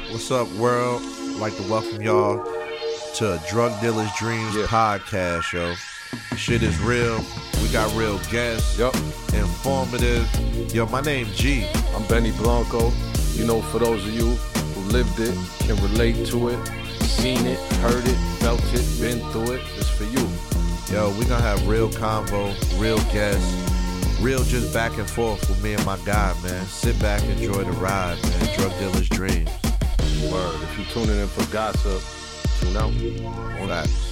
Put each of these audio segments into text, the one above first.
What's up, world? I'd like to welcome y'all to a Drug Dealer's Dreams podcast, yo. Shit is real. We got real guests. Yup. Informative. Yo, my name G. I'm Benny Blanco. You know, for those of you who lived it, can relate to it, seen it, heard it, felt it, been through it, it's for you. Yo, we gonna have real convo, real guests, real just back and forth with me and my guy, man. Sit back, enjoy the ride, man. Drug Dealer's Dreams. Word. If you tuning in for gossip, tune out. Facts.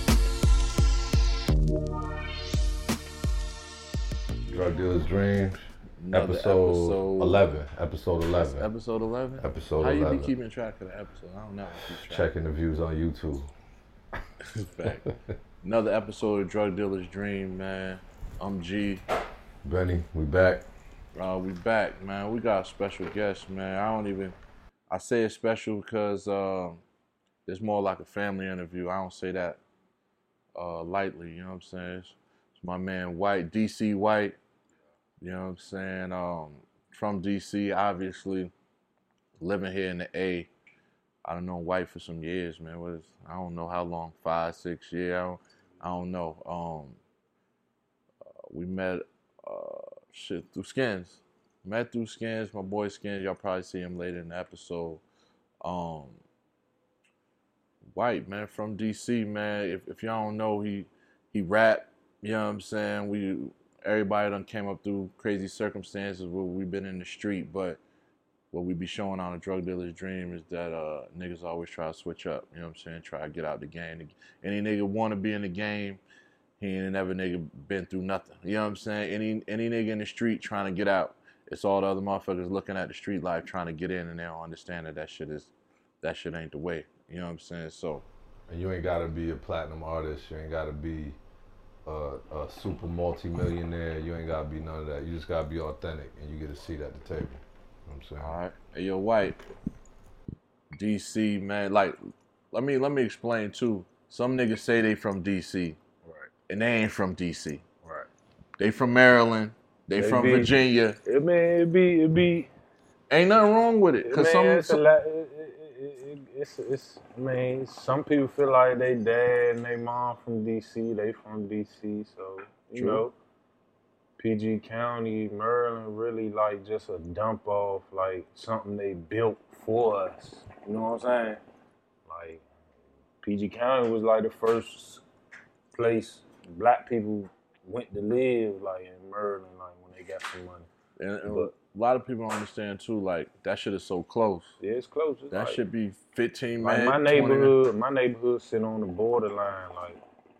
Drug Dealer's Dreams. Episode 11. Episode 11. Episode 11? Episode How 11. you be keeping track of the episode? I don't know. Checking the views on YouTube. Fact. Another episode of Drug Dealer's Dream, man. I'm G. Benny, we back. We back, man. We got a special guest, man. I say it's special because it's more like a family interview. I don't say that lightly, you know what I'm saying? It's my man White, DC White. You know what I'm saying? From DC, obviously, living here in the A. I don't know White for some years, man. I don't know how long, 5, 6 years. I don't know. We met through Skins. Met through Skins, my boy Skins. Y'all probably see him later in the episode. White, man, from DC, man. If y'all don't know, he rap. You know what I'm saying? Everybody done came up through crazy circumstances where we've been in the street, but what we be showing on a Drug Dealer's Dream is that niggas always try to switch up, you know what I'm saying? Try to get out the game. Any nigga want to be in the game, he ain't never nigga been through nothing. You know what I'm saying? Any nigga in the street trying to get out, it's all the other motherfuckers looking at the street life trying to get in, and they don't understand that shit ain't the way. You know what I'm saying? So. And you ain't gotta be a platinum artist. You ain't gotta be a super multi-millionaire. You ain't gotta be none of that. You just gotta be authentic, and you get a seat at the table. You know what I'm saying? All right. Hey, yo, White. DC, man. Like, let me explain too. Some niggas say they from DC, right? And they ain't from DC, right? They from Maryland. They from Virginia. It be. Ain't nothing wrong with it. Cause some people feel like they dad and they mom from DC. They from DC, so you know. PG County, Maryland, really like just a dump off, like something they built for us. You know what I'm saying? Like PG County was like the first place black people went to live, like in Maryland, like when they got some money. And a lot of people don't understand too, like that shit is so close. Yeah, it's close. It's that like, should be 15 like minutes. My neighborhood sit on the borderline, like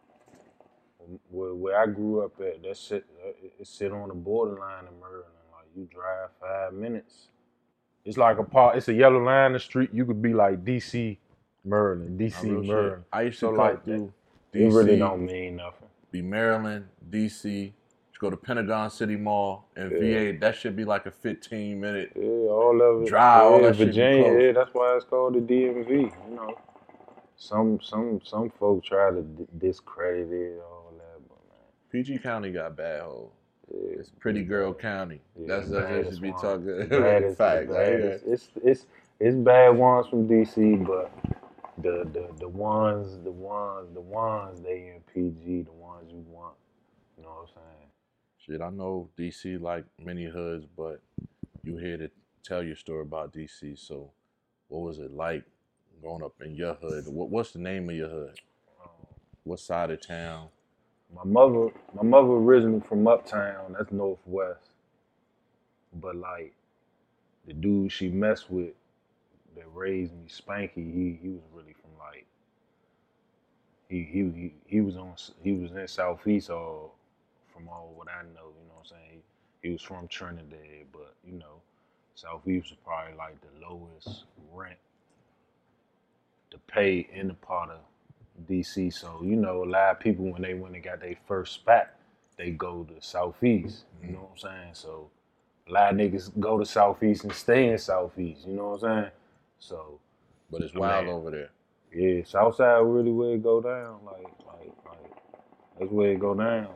where I grew up at. That shit, it sit on the borderline in Maryland. Like you drive 5 minutes. It's like it's a yellow line in the street. You could be like DC, Maryland, DC, Maryland. I used to like through DC. It really don't mean nothing. Be Maryland, DC. Go to Pentagon City Mall and VA. That should be like a 15-minute. Yeah, all of it. Drive. All that Virginia. Shit yeah, that's why it's called the DMV. You know, some folks try to discredit it, all that, but man. PG County got bad hoes. Yeah, it's pretty girl county. Yeah, that's what should be talking. Facts. It's bad ones from DC, but the ones they in PG, the ones you want. You know what I'm saying? Shit, I know DC like many hoods, but you here to tell your story about DC. So, what was it like growing up in your hood? What's the name of your hood? What side of town? My mother originally from uptown. That's Northwest. But like the dude she messed with that raised me, Spanky, he was really from like he was in Southeast or. From all what I know, you know what I'm saying? He was from Trinidad, but, you know, Southeast was probably like the lowest rent to pay in the part of DC. So, you know, a lot of people, when they got their first spot, they go to Southeast, you know what I'm saying? So, a lot of niggas go to Southeast and stay in Southeast, you know what I'm saying? So. But it's wild over there. Yeah, Southside really where it go down, like that's where it go down.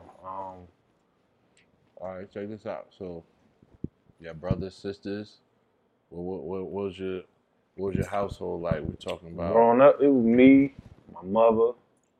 All right, check this out. So, yeah, brothers, sisters. What was What was your household like? We talking about? Growing up, it was me, my mother,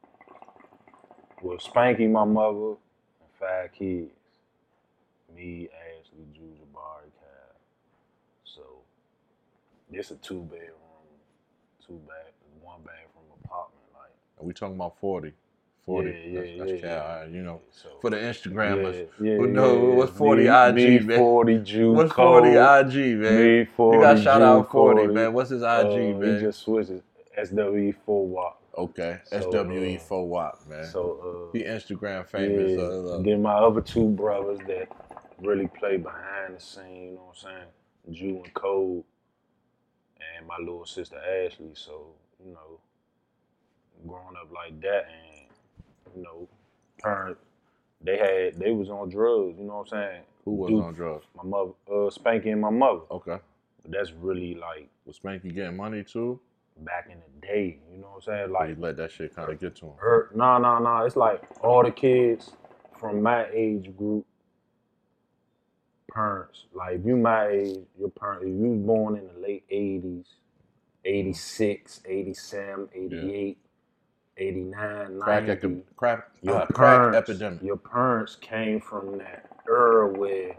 was Spanky, my mother, and 5 kids. Me, Ashley, Drew, Jabari, Cal. So this a 2-bedroom, 1-bathroom apartment. Like, And we talking about 40. 40. That's Cal. yeah. You know, So, for the Instagrammers yeah, who know what's 40 me, IG, me, man. 40 Jew What's Code. 40 IG, man? Me, 40 You got to shout Jew out 40, Code. man. What's his IG, man? He just switched it. SWE4WAP. Okay, So, SWE4WAP, man. So he Instagram famous. And then my other 2 brothers that really play behind the scene, you know what I'm saying? Jew and Code, and my little sister Ashley. So, you know, growing up like that, and you know, parents, they was on drugs, you know what I'm saying? Who was on drugs? My mother, Spanky and my mother. Okay. But that's really like, Was Spanky getting money too? back in the day, you know what I'm saying? He Like, let that shit kind of get to him. No. It's like all the kids from my age group, parents. Like, if you my age, your parents, if you was born in the late 80s, 86, 87, 88, 89, 90, Crack parents, epidemic. your parents came from that era where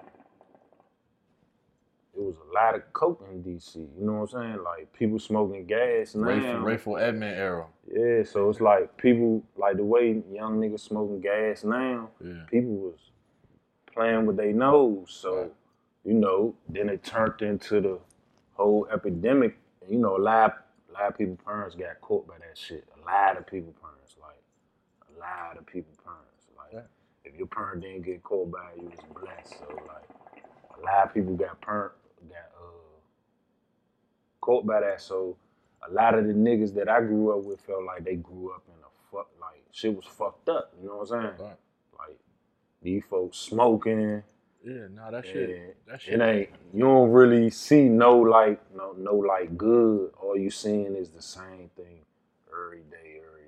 it was a lot of coke in DC. You know what I'm saying? Like, people smoking gas now. Rayful Edmond era. Yeah, so it's like people, like the way young niggas smoking gas now, people was playing with their nose. So, you know, then it turned into the whole epidemic. You know, a lot of people's parents got caught by that shit. A lot of people's parents, like, a lot of people's parents. Like, if your parent didn't get caught by it, you was blessed. So, like, a lot of people got caught by that. So, a lot of the niggas that I grew up with felt like they grew up in like, shit was fucked up. You know what I'm saying? Right. Like, these folks smoking. Yeah, that shit. It ain't, you don't really see no like good. All you seeing is the same thing every day.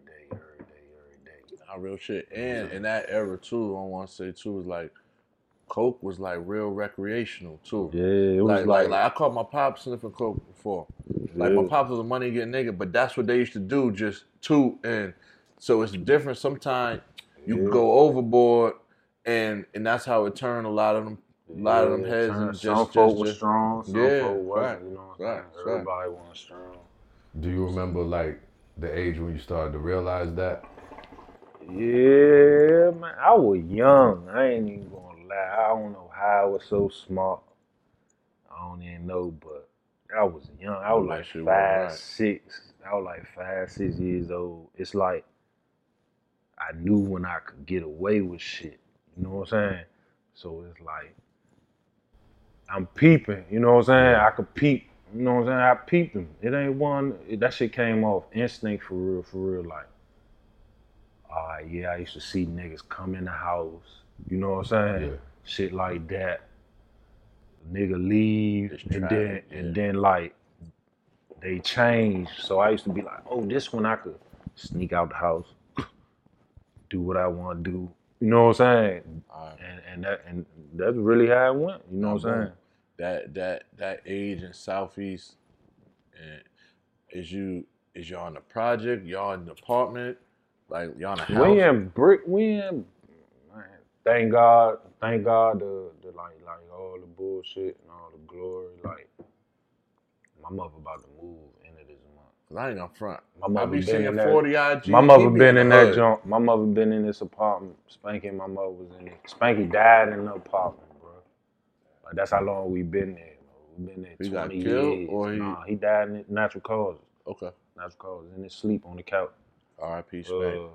Not real shit. And in that era too, I want to say too, is like coke was like real recreational too. Yeah, it was like I caught my pops sniffing coke before. Like, my pops was a money getting nigga, but that's what they used to do, just toot. And so it's different. Sometimes you can go overboard, and that's how it turned a lot of them heads. And some folk was strong, some folk wasn't. Right, you know what I'm saying? Everybody wasn't strong. Do you remember like the age when you started to realize that? Yeah, man, I was young. I ain't even gonna lie. I don't know how I was so smart. I don't even know, but I was young. I was like 5, 6. I was like 5, 6 years old. It's like I knew when I could get away with shit. You know what I'm saying? So it's like I'm peeping. You know what I'm saying? I could peep. You know what I'm saying? I peeped him. It ain't one. That shit came off instinct for real. Like, I used to see niggas come in the house. You know what I'm saying? Yeah. Shit like that. Nigga leave, and then like they change. So I used to be like, oh, this one I could sneak out the house, do what I want to do. You know what I'm saying? And that's really how it went. You know what I'm saying? That age in Southeast, is y'all in the project? Y'all in the apartment? Like, y'all in a house? We in. Thank God, the like all the bullshit and all the glory. Like, my mother about to move into this month. Cause I ain't gonna front. My mother I be been seeing 40 IG. My mother been in that joint. My mother been in this apartment. Spanky and my mother was in it. Spanky died in the apartment, bro. Like, that's how long we been there. We been there 20 years. Nah, he died in natural causes. Okay. Natural causes. In his sleep on the couch. R.I.P. Spank.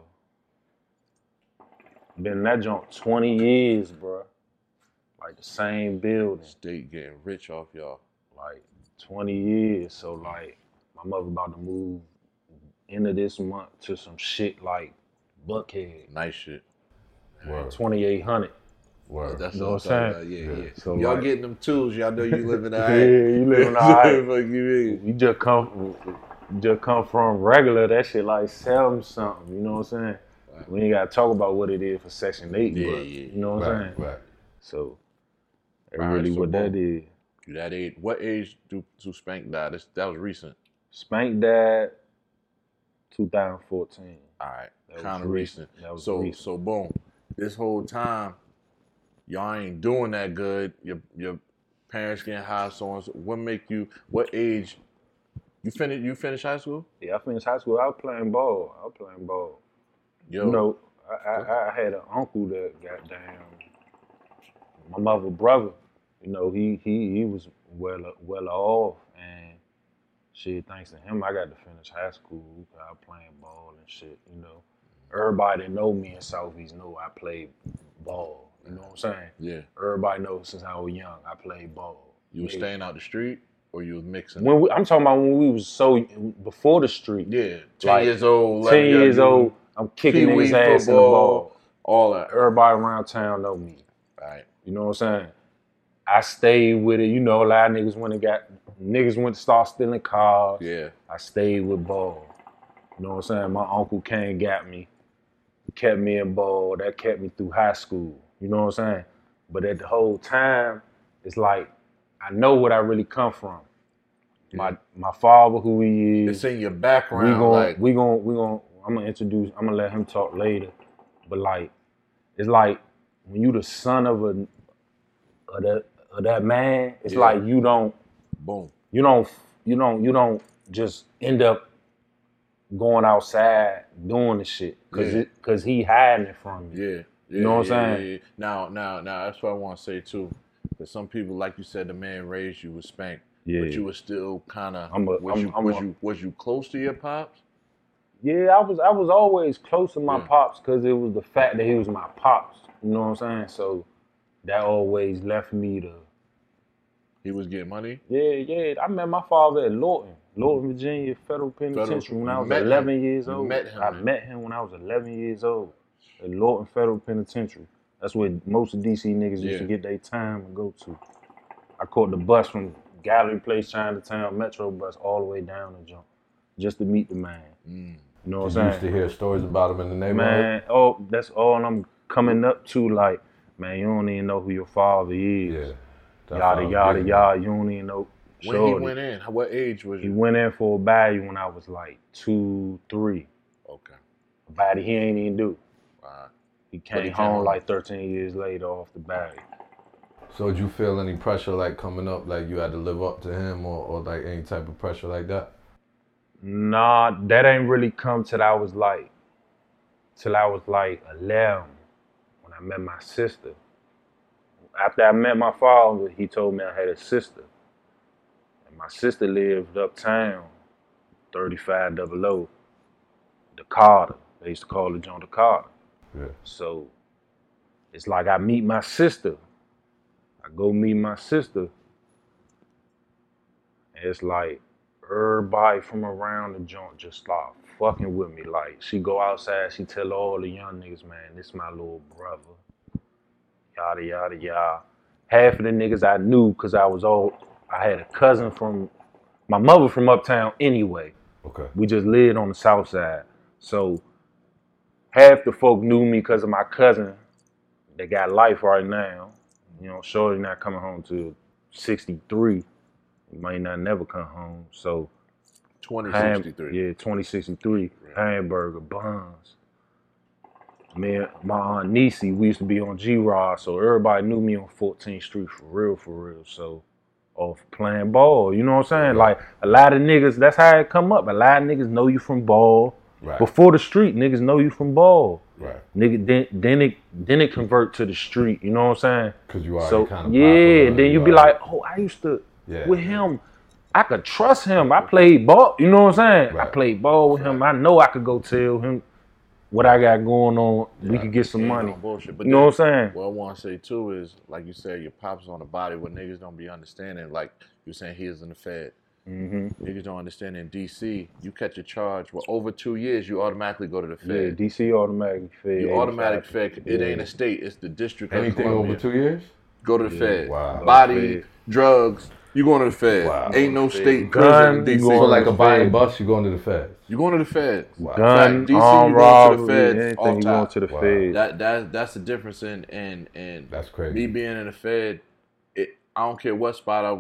Been in that joint 20 years, bro. Like, the same building. State getting rich off y'all. Like, 20 years. So, like, my mother about to move into this month to some shit like Buckhead. Nice shit. 2,800. Word. That's You know what what I'm saying? saying? Yeah. So, y'all like, getting them tools. Y'all know you living all right. Yeah, you living all right. Fuck you mean? You just come from regular, that shit like something. You know what I'm saying? Right. We ain't gotta talk about what it is for Section 8, but you know what I'm saying? Right. So that's really what that is. You that age? What age do Spank die? That was recent. Spank Dad, 2014. All right, That kind of was recent. That was So recent. so boom, this whole time, y'all ain't doing that good. Your parents getting high, so on. So what make you? What age? You finish high school? Yeah, I finished high school. I was playing ball. Yo, You know, I had an uncle that goddamn my mother brother. You know, he was well off, and shit. Thanks to him, I got to finish high school. I was playing ball and shit. You know, everybody that know me in Southeast know I played ball. You know what I'm saying? yeah. Everybody knows since I was young I played ball. You was Yeah. staying out the street, or you was mixing? When I'm talking about when we was so before the street. Yeah, 10 Like, years old. 10 years you- old, I'm kicking Pee-wee niggas ass in the ball. all that. Everybody around town know me. Right. You know what I'm saying? I stayed with it. You know, a lot of niggas went to start stealing cars. Yeah. I stayed with ball. You know what I'm saying? My uncle Kane got me. He kept me in ball. That kept me through high school. You know what I'm saying? But at the whole time, it's like, I know what I really come from. Yeah. My father, who he is. It's in your background. I'm gonna let him talk later. But like, it's like when you the son of that man, it's Yeah. like you don't just end up going outside doing the shit cause he hiding it from you. Yeah. You know what I'm saying? Yeah. Now, that's what I want to say too. Because some people, like you said, the man raised you with Spank. Yeah. But you were still kind of. Was you close to your pops? Yeah, I was always close to my Yeah. pops because it was the fact that he was my pops. You know what I'm saying? So that always left me to. He was getting money. Yeah. I met my father at Lorton, Virginia Federal Penitentiary when I was 11 years old. I met him when I was 11 years old at Lorton Federal Penitentiary. That's where most of DC niggas used to get their time and go to. I caught the bus from Gallery Place, Chinatown, Metro bus, all the way down the jump, just to meet the man. You know what I'm saying? You used to hear stories about him in the neighborhood? Man, that's all I'm coming up to. Like, man, you don't even know who your father is. Yeah. Yada. You don't even know. When he went in, what age was He you? went in for a body when I was like 2, 3. Okay. A body he ain't even do. Right. He came home like 13 years later off the body. So did you feel any pressure like coming up, like you had to live up to him or like any type of pressure like that? Nah, that ain't really come till I was like 11 when I met my sister. After I met my father, he told me I had a sister. And my sister lived uptown, 3500, the Carter. They used to call it John the Carter. Yeah. So it's like I meet my sister. I go meet my sister. And it's like everybody from around the joint just start fucking with me. Like, she go outside, she tell all the young niggas, man, this my little brother. Yada. Half of the niggas I knew because I had a cousin from, my mother from uptown anyway. Okay. We just lived on the south side. So half the folk knew me because of my cousin that got life right now. You know, shorty not coming home till 63. He might not never come home. So 2063. Yeah, 2063. Hamburger, buns. Man, my Aunt Niecy, we used to be on G-Rod, so everybody knew me on 14th Street for real. So, off playing ball, you know what I'm saying? Like, a lot of niggas, that's how it come up. A lot of niggas know you from ball. Right. Before the street, niggas know you from ball. Right. Nigga, then it convert to the street, you know what I'm saying? Because you already kind of yeah, then you be like, oh, I used to, with him, I could trust him. I played ball, you know what I'm saying? Right. I played ball with him. I know I could go tell him what I got going on. We could get some money. Bullshit. But you know what I'm saying? What I want to say too is, like you said, your pops on the body. What niggas don't be understanding, like you saying, he is in the Fed. Mm-hmm. Niggas don't understand in DC, you catch a charge, well, over 2 years, you automatically go to the Fed. Yeah, DC automatic Fed. You automatic Fed. It ain't a state. It's the District of Anything Columbia. over 2 years? Go to the Fed. Wow. Body, drugs, you going to the Fed. Wow. Ain't no state Gun, prison in DC. So like a buying bus, you going to the Feds? You going to the Fed. Wow. Gun, DC, armed you going to the robbery, Feds anything off you top. going to the Wow. Fed. That's the difference in That's crazy. me being in the Fed. I don't care what spot I went.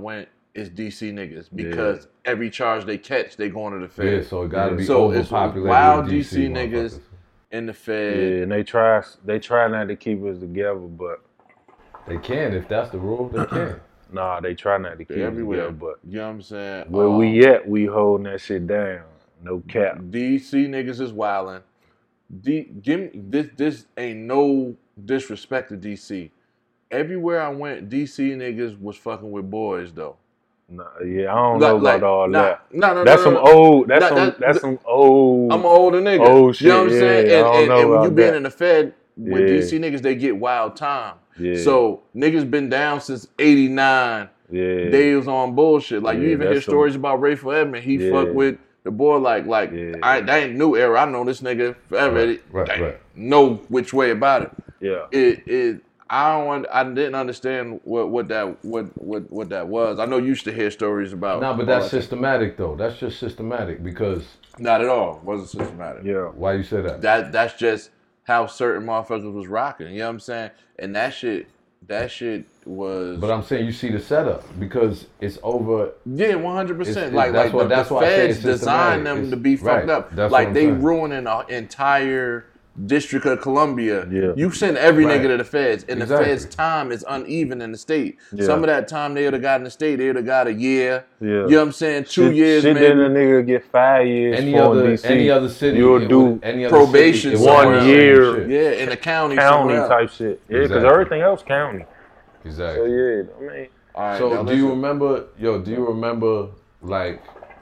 is DC niggas because every charge they catch, they going to the Fed. Yeah, so it gotta be so it's overpopulated. wild with DC niggas in the Fed. Yeah, and they try not to keep us together, but They can if that's the rule. They can. nah, they try not to keep us Everywhere. together. But You know what I'm saying? where we at, we holding that shit down. No cap. DC niggas is wildin'. Give me this ain't no disrespect to DC. Everywhere I went, DC niggas was fucking with boys though. Nah, yeah, I don't know about all that. No, That's some old. That's some old. I'm an older nigga. Old shit. You know what I'm saying? Yeah, I don't know and when you about being that. in the Fed with Yeah. DC niggas, they get wild time. Yeah. So niggas been down since '89. Yeah. They was on bullshit. Like you Yeah, even hear that's some- stories about Rayful Edmond. He Yeah. fuck with the boy like Yeah. that ain't new era. I know this nigga forever. Right. Know which way about it. Yeah. I didn't understand what that was. I know you used to hear stories about. Nah, but that's systematic though. That's just systematic because Not at all. Wasn't systematic. Yeah. why you say that? That's just how certain motherfuckers was rocking. You know what I'm saying? And that shit was. But I'm saying you see the setup because it's over. Yeah, 100%. It's- Like that's why- the that's why I say feds it's designed systematic. them It's- to be fucked right. up. That's Like what I'm they saying. ruining an entire District of Columbia. Yeah. You send every Right. nigga to the feds, and Exactly. the feds' time is uneven in the state. Yeah. Some of that time they would have got in the state, they would have got a year. Yeah. You know what I'm saying? 2 years, Shit, maybe. then a nigga get 5 years. Any for other DC. any other city, You'll it do would- any other probation city, it would somewhere be else. the same year. shit. Yeah, in the county. county somewhere else. type shit. Yeah, because Exactly. everything else county. So Exactly. yeah, I mean, All right, So now do you listen. remember? Do you remember like?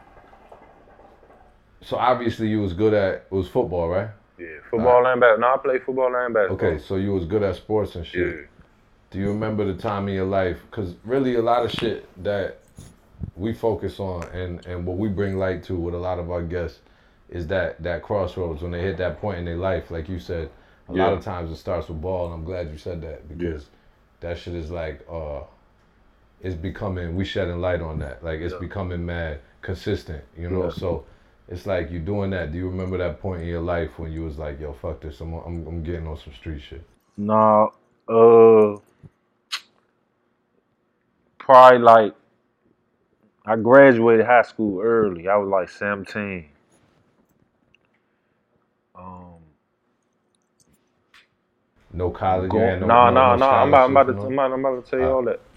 So obviously you was good at it was football, right? yeah, football linebacker. No, I play football linebacker. Okay, so you was good at sports and shit. Yeah. Do you remember the time in your life? Because really, a lot of shit that we focus on and what we bring light to with a lot of our guests is that crossroads when they hit that point in their life. Like you said, a lot of times it starts with ball, and I'm glad you said that because that shit is like it's becoming. We shedding light on that. Like it's becoming mad consistent. You know, so. It's like you doing that. Do you remember that point in your life when you was like, "Yo, fuck this! I'm getting on some street shit." No, probably like I graduated high school early. I was like 17. No college. Going, you had no. no I'm about scholarships, no? to tell you all that.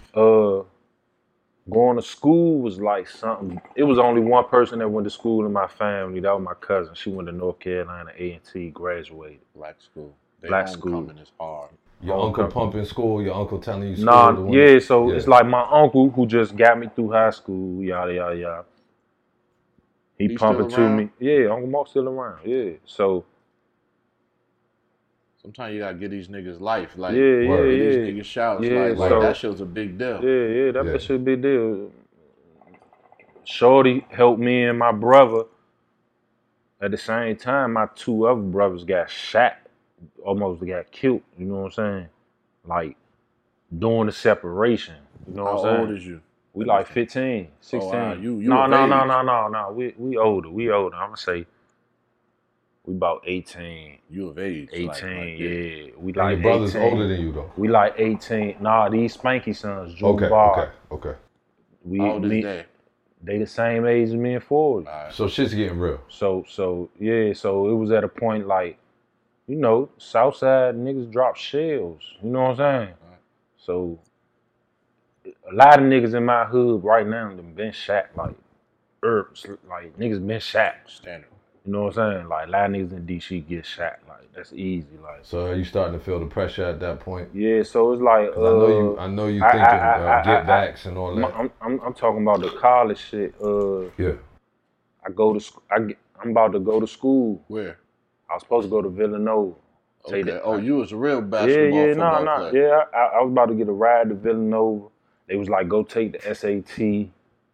Going to school was like something. It was only one person that went to school in my family. That was my cousin. She went to North Carolina A&T, graduated. Black school. Black school. Homecoming is hard. Your uncle pumping school. Your uncle telling you school. Nah, the one- yeah. So it's like my uncle who just got me through high school. Yada yada yada. He pumping still to around? me. Yeah, Uncle Mark's still around. Yeah. So Sometimes you gotta give these niggas life. Like, yeah, give yeah. these niggas shouts. Yeah, like so- that shit's a big deal. Yeah, that Yeah. bitch a big deal. Shorty helped me and my brother. At the same time, my two other brothers got shot, almost got killed. You know what I'm saying? Like during the separation. You know How what I'm saying? old is you? We like 15, 16. wow, you no, of no, age. no, no, no, no. We older. We older. I'm gonna say we about 18. You of age. 18, like, yeah. We And like your brother's 18. older than you though. We like 18. Nah, these Spanky sons, Drew Okay, Bar. okay. We, How old is me- they? They the same age as me and Ford. All right. So shit's getting real. So yeah, so it was at a point like, you know, Southside niggas drop shells. You know what I'm saying? Right. So a lot of niggas in my hood right now them been shot like herbs. Like niggas been shot. Standard. You know what I'm saying? Like a lot of niggas in DC get shot. Like that's easy. Like So are you starting to feel the pressure at that point? yeah, so it's like 'Cause I know you thinking get backs and all that. I'm talking about the college shit. Yeah. I go to I'm about to go to school. Where? I was supposed to go to Villanova. Take Okay. that- Oh, you was a real basketball football player. Yeah, I was about to get a ride to Villanova. They was like, go take the SAT.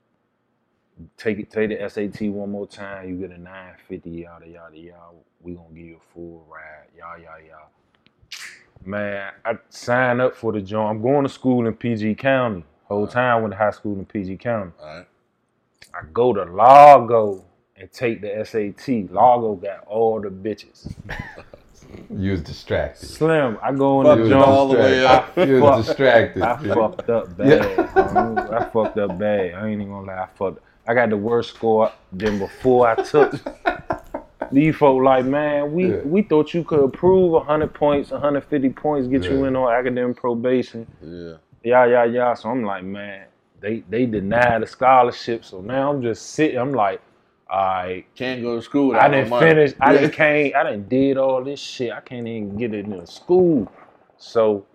Take the SAT one more time. You get a 950, yada, yada, yada. We gonna give you a full ride, yada, yada, yada. Man, I signed up for the joint. I'm going to school in PG County. Whole time I went to high school in PG County. All right. I go to Largo and take the SAT. Largo got all the bitches. You was distracted. Slim, I go in Fucked the it joint. all the way up. You was distracted. I dude. fucked up bad. I fucked up bad. I ain't even gonna lie. I got the worst score than before I took. These folk like, man, we thought you could approve 100 points, 150 points, get you in on academic probation. Yeah. So I'm like, man, they denied the scholarship. So now I'm just sitting. I'm like, all right. Can't go to school. I didn't finish. I didn't did all this shit. I can't even get it in school. So,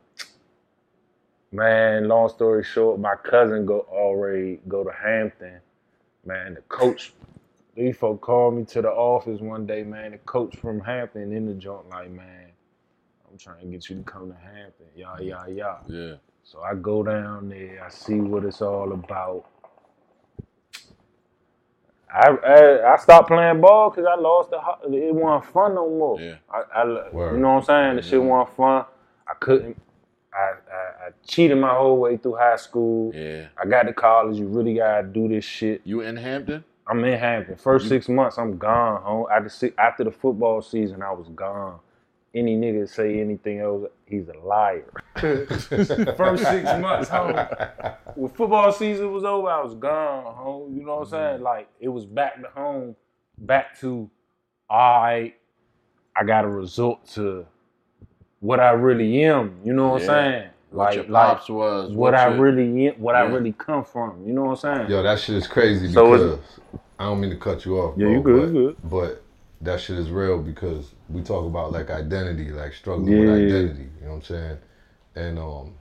man, long story short, my cousin already go to Hampton. Man, the coach, these folk called me to the office one day, man. The coach from Hampton in the joint, like, man, I'm trying to get you to come to Hampton. Yeah. So I go down there. I see what it's all about. I stopped playing ball because I lost it wasn't fun no more. Yeah. You know what I'm saying? The shit wasn't fun. I couldn't. I cheated my whole way through high school. Yeah. I got to college. You really gotta do this shit. You in Hampton? I'm in Hampton. First 6 months, I'm gone home. After the football season, I was gone. Any nigga say anything else, he's a liar. First 6 months home. When football season was over, I was gone home. You know what I'm saying? Like, it was back to home, back to, all right, I got to resort to what I really am. You know what I'm saying? What your pops was. What I really am, I really come from. You know what I'm saying? Yo, that shit is crazy because, I don't mean to cut you off, bro. Yeah, you good. But that shit is real because we talk about like identity, like struggling with identity, you know what I'm saying? And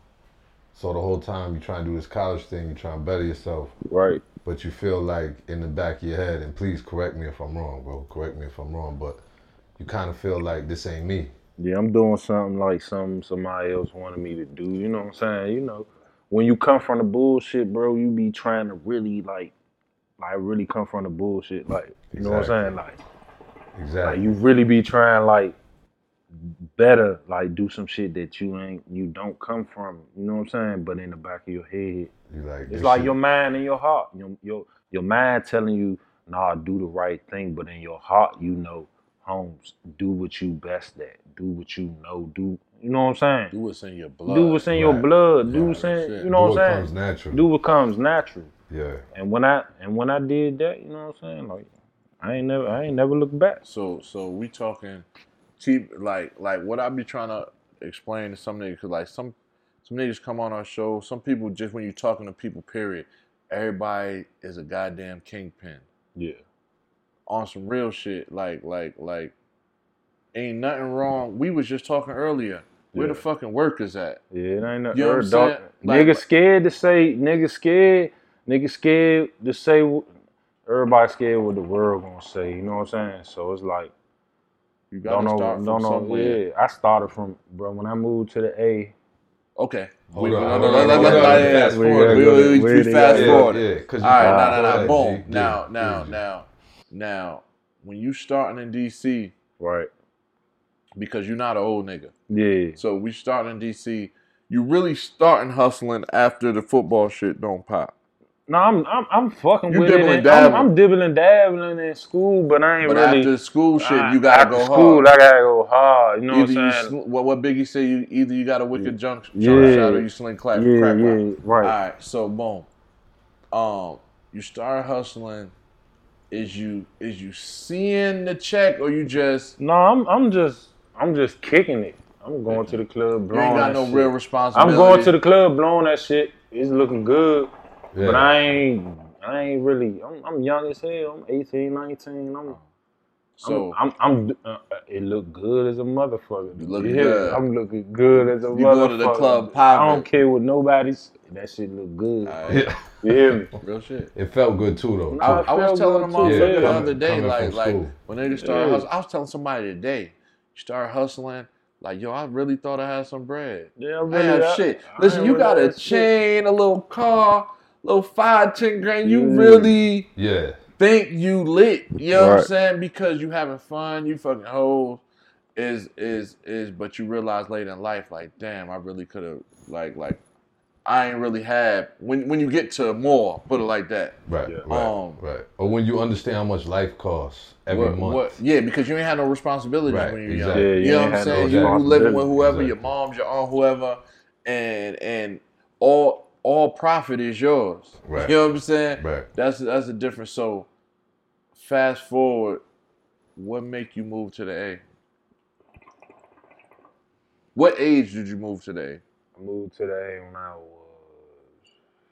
so the whole time you try and do this college thing, you try and better yourself. Right. But you feel like in the back of your head, and please correct me if I'm wrong, bro, but you kind of feel like this ain't me. Yeah, I'm doing something like somebody else wanted me to do, you know what I'm saying? You know, when you come from the bullshit, bro, you be trying to really like really come from the bullshit, like, you know what I'm saying? Exactly. Like you really be trying like better, like do some shit that you don't come from, you know what I'm saying? But in the back of your head, it's like your mind and your heart. Your mind telling you, nah, do the right thing, but in your heart, you know, Holmes, do what you best at. Do what you know. You know what I'm saying? Do what's in your blood. Do what's in your blood. Do what's in, you know what I'm saying? Comes natural. Do what comes natural. Yeah. And when I did that, you know what I'm saying? Like, I ain't never looked back. So we talking, like what I be trying to explain to some niggas, cause like some niggas come on our show. Some people just when you talking to people, period, everybody is a goddamn kingpin. Yeah. On some real shit, like, ain't nothing wrong. We was just talking earlier. Where the fucking workers at? Yeah, it ain't nothing. You know what I'm saying? Like, niggas scared to say. Niggas scared to say. Everybody scared what the world gonna say. You know what I'm saying? So it's like, you gotta start from somewhere. Yeah, I started from, bro. When I moved to the A. Okay. Fast forward. We fast forward. Yeah. All right, boom. Now, when you starting in DC, right? Because you're not an old nigga. Yeah. So we starting in DC. You really starting hustling after the football shit don't pop. No, I'm fucking you with dibbling it. Dabbling. I'm dibbling dabbling in school, but I ain't but really. After school shit, you gotta go school, hard. I gotta go hard. You know either what I'm saying? What Biggie say? Either you got a wicked junk shot or you sling crack. Yeah, crack yeah, rock. right. All right, so boom. You start hustling. Is you seeing the check or you just? No, I'm just kicking it. I'm going to the club blowing. You ain't got no shit. real responsibility. I'm going to the club blowing that shit. It's looking good, but I ain't really. I'm young as hell. I'm 18, 19. It look good as a motherfucker. You looking good. I'm looking good as a motherfucker. You go to the club private. I don't care what nobody's. That shit look good. Right. You hear me? Real shit. It felt good too, though. I was telling them the other day, like when they started hustling, I was telling somebody today, you start hustling, like, yo, I really thought I had some bread. Yeah, I have shit. Listen, you got a chain, a little car, little 5-10 grand. You really think you lit. You know what I'm saying? Because you having fun, you fucking hoes. But you realize later in life, like, damn, I really could have, like, I ain't really had when you get to more, put it like that. Right, Yeah. right. Or when you understand how much life costs every month. Yeah, because you ain't had no responsibilities Right, when you're exactly. young. Yeah, You know what ain't I'm had no saying? You living with responsibilities. whoever, your Exactly. mom's, your aunt, whoever, and all profit is yours. Right. You know what I'm saying? Right. That's the difference. So fast forward, what make you move to the A? What age did you move to the A? I moved to the A when I was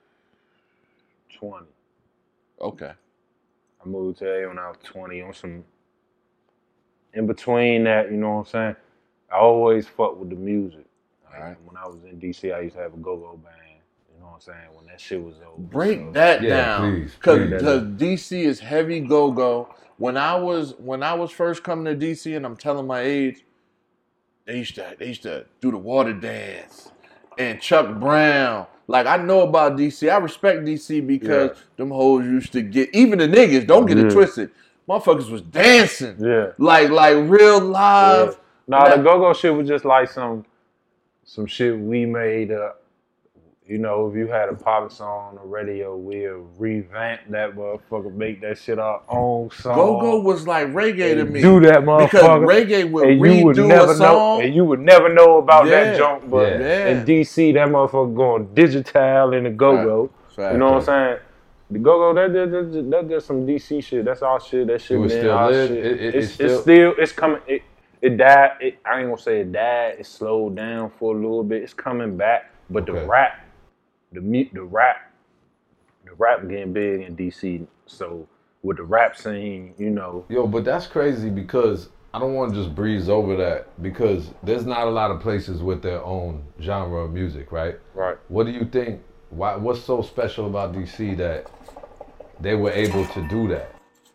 20. Okay. I moved to the A when I was 20 on some. In between that, you know what I'm saying? I always fucked with the music. Like, Alright. when I was in DC, I used to have a go-go band. You know what I'm saying? When that shit was over. Break so- that Yeah, down, please, because please. DC is heavy go-go. When I was first coming to DC, and I'm telling my age, they used to do the water dance and Chuck Brown. Like, I know about DC. I respect DC because them hoes used to get, even the niggas, don't get it Yeah. twisted. Motherfuckers was dancing. Yeah. Like real live. Yeah. Nah, the Now- go-go shit was just like some shit we made up. You know, if you had a pop song on the radio, we'll revamp that motherfucker, make that shit our own song. Go-go was like reggae to And me. do that motherfucker. Because reggae would and you would redo never a song. know, and you would never know about Yeah. that junk. But Yeah. in DC, that motherfucker going digital in the go-go. Fact. You know what I'm saying? The go-go, that's just some DC shit. That's our shit. That shit, It would man, still our live? shit. It's still- It's coming. It died. I ain't gonna say it died. It slowed down for a little bit. It's coming back. But Okay. the rap getting big in DC. So with the rap scene, you know. Yo, but that's crazy because I don't want to just breeze over that because there's not a lot of places with their own genre of music, right? Right. What do you think? What's so special about DC that they were able to do that?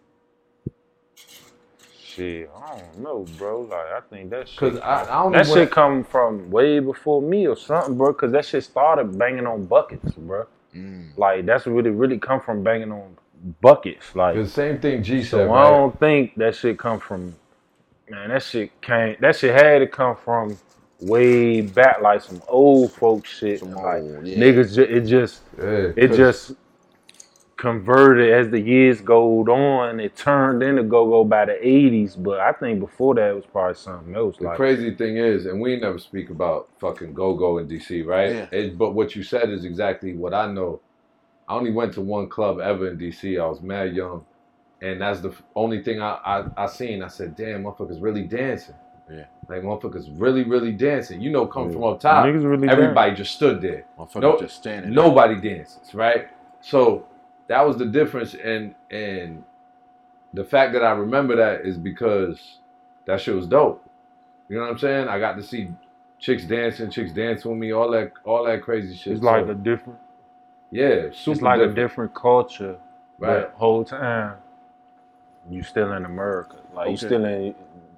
Shit, I don't know, bro. Like, I think that shit. Because I don't That know shit come from way before me or something, bro. Because that shit started banging on buckets, bro. Like, that's what it really come from, banging on buckets. Like, the same thing G so said, I right? don't think that shit come from. Man, that shit had to come from way back, like some old folk shit. Some Like old, yeah. niggas, Yeah, it 'cause- just converted as the years go on. It turned into go-go by the 80s, but I think before that it was probably something else. The Like, crazy thing is, and we never speak about fucking go-go in DC, right? Yeah. But what you said is exactly what I know. I only went to one club ever in DC. I was mad young. And that's the only thing I seen. I said, damn, motherfuckers really dancing. Yeah. Like, motherfuckers really, really dancing. You know, come from up top. Niggas really Everybody just stood there. Motherfuckers just standing. Nobody dances, right? So that was the difference. And the fact that I remember that is because that shit was dope. You know what I'm saying? I got to see chicks dancing with me, all that crazy shit. it's like So, a different, yeah, super it's like different. a different culture. Right. But whole time, you still in America. Like, you Okay. still in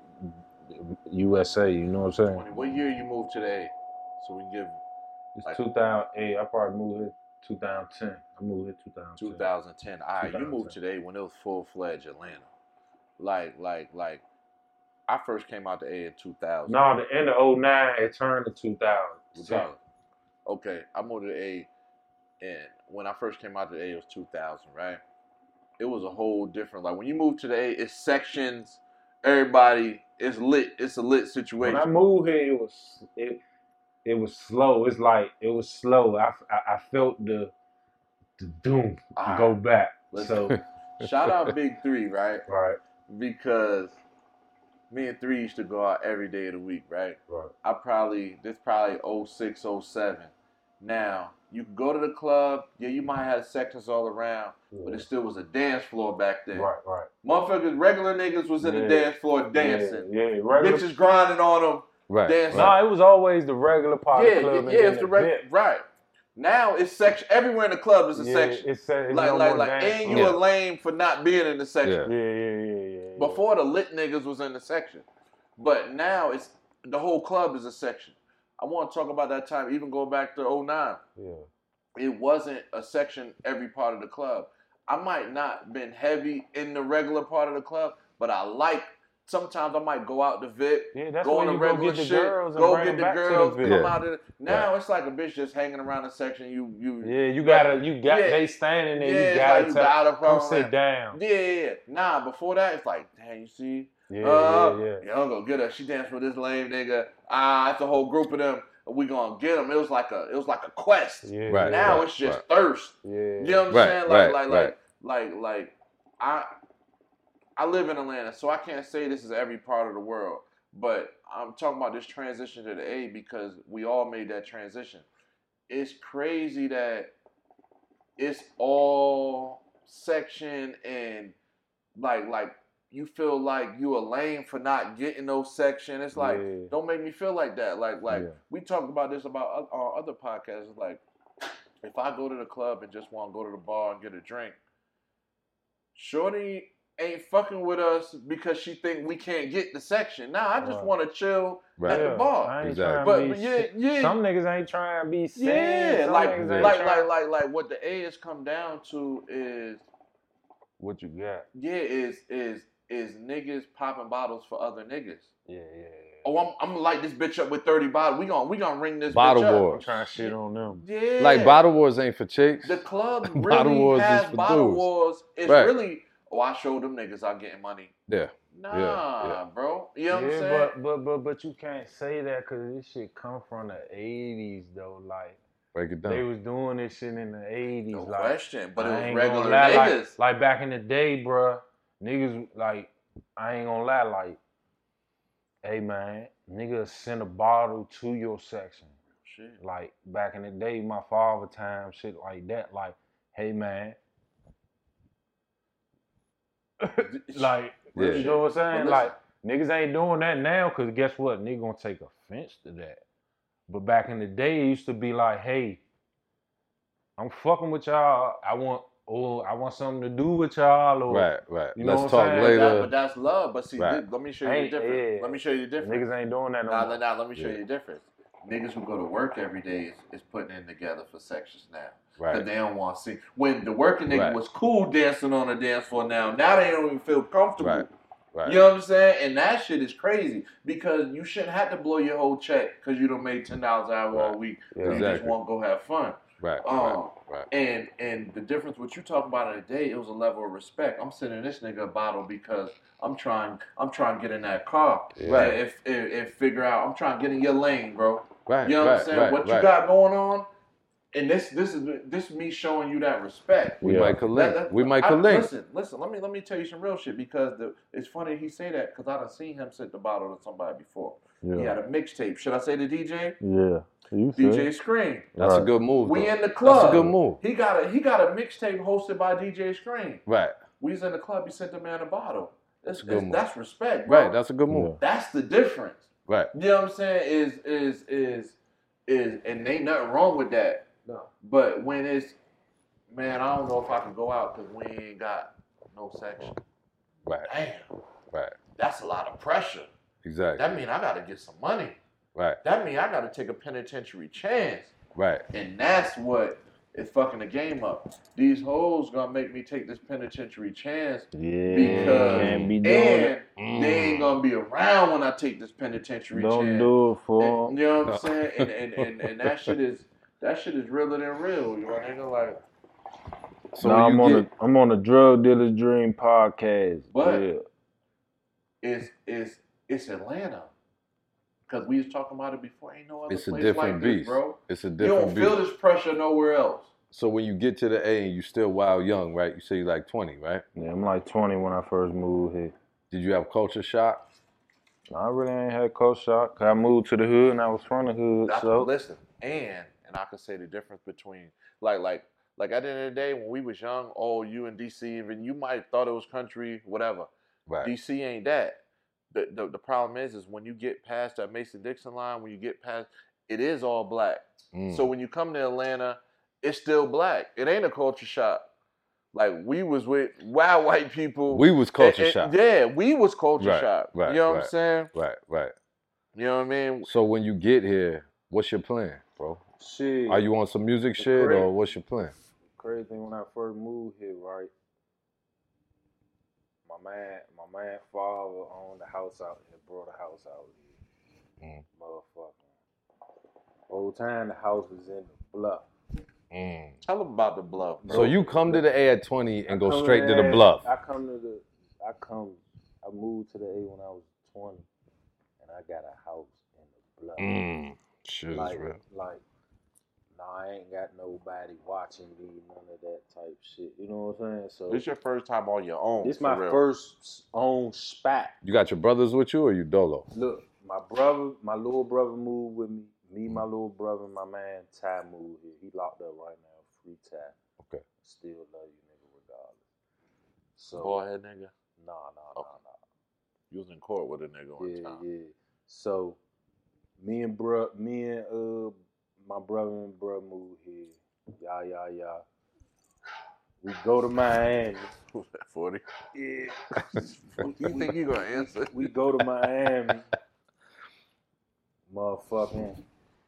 USA. You know what I'm saying? What year you moved to the A? So we can give It's Like- 2008. I probably moved here 2010. I moved here 2010. 2010. All right, you 2010. moved to the A when it was full-fledged Atlanta. Like, I first came out the A in 2000. No, the end of 09, it turned to 2000. 2000. Okay, I moved to the A, and when I first came out to the A, it was 2000, right? It was a whole different, like, when you move to the A, it's sections, everybody, it's lit, it's a lit situation. When I moved here, it was slow. It's like it was slow. I felt the doom All go right. Ah, back. Let's- So Shout out Big 3, right? right, Because me and 3 used to go out every day of the week, right? right. This probably 06, 07. Now, you can go to the club, yeah, you might have sections all around, but it still was a dance floor back then. Right, right. Motherfuckers, regular niggas was in the Yeah. dance floor dancing. Yeah, regular. Bitches grinding on them, Right. dancing. No, it was always the regular part of the club. and then it's the regular, right. Now it's section, everywhere in the club is a section. It's Like, no more dance and floor. you a lame for not being in the section. Yeah. Before the lit niggas was in the section. But now it's the whole club is a section. I want to talk about that time, even go back to 09. Yeah. It wasn't a section every part of the club. I might not been heavy in the regular part of the club, but I like Sometimes I might go out the VIP, Yeah, that's go when on you the go regular get the shit, girls and go bring get them the back to the girls, VIP. come Yeah. out of it. Now it's like a bitch just hanging around the section. They standing there. Yeah, You it's gotta like you gotta come come sit down. Yeah. Nah, before that, it's like, damn, you see? Yeah. Y'all go get her. She danced with this lame nigga. It's a whole group of them. We gonna get them. It was like a quest. Yeah. Right. Now it's just thirst. Yeah. You know what I'm saying? Like I live in Atlanta, so I can't say this is every part of the world. But I'm talking about this transition to the A because we all made that transition. It's crazy that it's all section and like you feel like you a lame for not getting those section. It's like, don't make me feel like that. Like we talked about this about our other podcasts. It's like, if I go to the club and just want to go to the bar and get a drink, shorty ain't fucking with us because she think we can't get the section. Nah, I just want to chill at the bar. I ain't Exactly. trying to But be yeah. Some niggas ain't trying to be seen. Yeah, Some like what the A has come down to is what you got. Yeah, is niggas popping bottles for other niggas. Yeah. Oh, I'm gonna light this bitch up with 30 bottles. We gonna ring this Bottle bitch up. wars. I'm trying to shit on them. Yeah. Like bottle wars ain't for chicks. The club really Bottle wars has is for bottle dudes. wars. It's Right. really, I showed them niggas I'm getting money. Yeah. Nah, bro. You know what I'm saying? But you can't say that because this shit come from the 80s though. Like Break it down. they was doing this shit in the 80s. No like, question. But it I was ain't regular gonna lie, niggas. Like back in the day, bruh, niggas like I ain't gonna lie, like, hey man, niggas send a bottle to your section. Shit. Like back in the day, my father time, shit like that. Like, hey man, like, Yeah. you know what I'm saying? But Like, niggas ain't doing that now because guess what? Niggas gonna take offense to that. But back in the day, it used to be like, hey, I'm fucking with y'all. I want something to do with y'all. Or, Right. You know Let's what I'm talk saying? later. But that's love. But see, Right. let me show you the difference. Yeah. Let me show you the difference. Niggas ain't doing that no more. Let me show you the difference. Niggas who go to work every day is putting in together for sections now. Right. Because they don't want to see. When the working nigga Right. was cool dancing on the dance floor now they don't even feel comfortable. Right. You know what I'm saying? And that shit is crazy because you shouldn't have to blow your whole check because you done made $10 an hour all week. Yeah. You just Exactly. want to go have fun. Right. And the difference what you talk about in the day, it was a level of respect. I'm sending this nigga a bottle because I'm trying to get in that car Right. and figure out I'm trying to get in your lane, bro. Right. You know what I'm saying? What you got going on? And this is me showing you that respect. We might collect. Listen. Let me tell you some real shit because it's funny he say that because I done seen him send the bottle to somebody before. Yeah. He had a mixtape. Should I say the DJ? Yeah. You DJ Scream. That's a good move. We though. in the club. That's a good move. He got a mixtape hosted by DJ Scream. Right. We was in the club. He sent the man a bottle. That's a good move. That's respect, bro. Right. That's a good move. That's the difference. Right. You know what I'm saying? Is and ain't nothing wrong with that. No. But when it's, man, I don't know if I can go out because we ain't got no section. Right. Damn. Right. That's a lot of pressure. Exactly. That mean I got to get some money. Right. That mean I got to take a penitentiary chance. Right. And that's what is fucking the game up. These hoes gonna make me take this penitentiary chance because can't be doing it. they ain't gonna be around when I take this penitentiary chance. Don't do it for And, you know what I'm saying? And that shit is realer than real. You know what I mean? Like, So nah, when I'm on the Drug Dealer's Dream podcast. But- yeah. it's Atlanta. Because we was talking about it before. Ain't no other it's a place different like beast, this, bro. It's a You different don't beast. feel this pressure nowhere else. So when you get to the A and you still wild young, right? You say you're like 20, right? Yeah, I'm like 20 when I first moved here. Did you have culture shock? I really ain't had culture shock. 'Cause I moved to the hood and I was from the hood. Listen, and I can say the difference between like at the end of the day when we was young, you in DC, even you might have thought it was country, whatever. Right. DC ain't that. The problem is when you get past that Mason-Dixon line, when you get past, it is all black. So when you come to Atlanta, it's still black. It ain't a culture shock. Like we was with wild white people. We was culture shock. Yeah, we was culture Right, shock. right, You know what right. I'm saying? Right. You know what I mean? So when you get here, what's your plan, bro? Shit. Are you on some music shit crazy. or what's your plan? Crazy thing when I first moved here, right? My my man father owned the house out here, brought the house out here. Motherfucker. Whole time the house was in the bluff. Tell them about the bluff, bro. So you come to the A at 20 and go straight to the bluff. I moved to the A when I was 20, and I got a house in the bluff. Shit is real. Like, nah, I ain't got nobody watching me, none of that type shit. You know what I'm saying? So This your first time on your own. this my first own spot. You got your brothers with you or you dolo? Look, my little brother moved with me. Me, my little brother, and my man Ty moved here. He locked up right now. Free Ty. Okay. Still love you, nigga, regardless. So Boyhead nigga. Nah. You was in court with a nigga one time. Yeah. So me and my brother and bro moved here. Yeah. We go to Miami. Who's that, 40? Yeah. You think you gonna answer? We go to Miami. Motherfucking.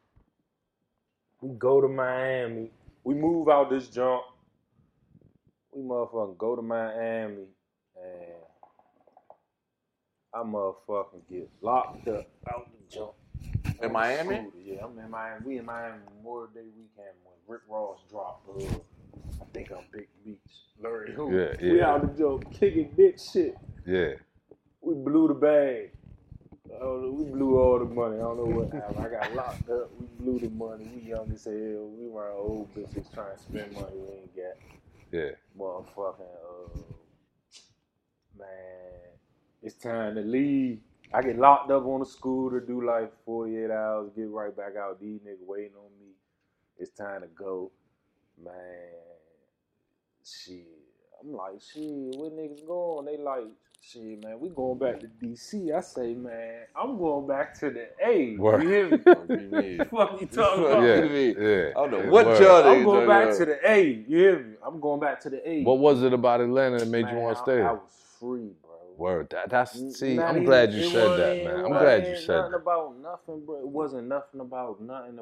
We go to Miami. We move out this junk. We motherfucking go to Miami and I motherfucking get locked up out the junk. In Miami? Yeah, I'm in Miami. We in Miami Memorial Day weekend when Rick Ross dropped I think I'm Big Beach. Larry Who. Yeah. We out the junk kicking big shit. Yeah. We blew the bag. We blew all the money. I don't know what happened. I got locked up. We blew the money. We young as hell. We were old bitches trying to spend money we ain't got. Yeah. Motherfucking, man, it's time to leave. I get locked up on the scooter, do like 48 hours, get right back out. These niggas waiting on me. It's time to go. Man, shit. I'm like, shit, where niggas going? They like, shit, man, we going back to D.C. I say, man, I'm going back to the A. Word. You hear me? What you mean? Fuck you talking about? Yeah. I don't know what Word. y'all I'm going back to the A. You hear me? I'm going back to the A. What was it about Atlanta that made Man, you want to stay? I was free, bro. Word. That's see. Not I'm even- glad you it said that, wasn't- man. it I'm glad you wasn't said nothing that. about nothing, bro. It wasn't nothing about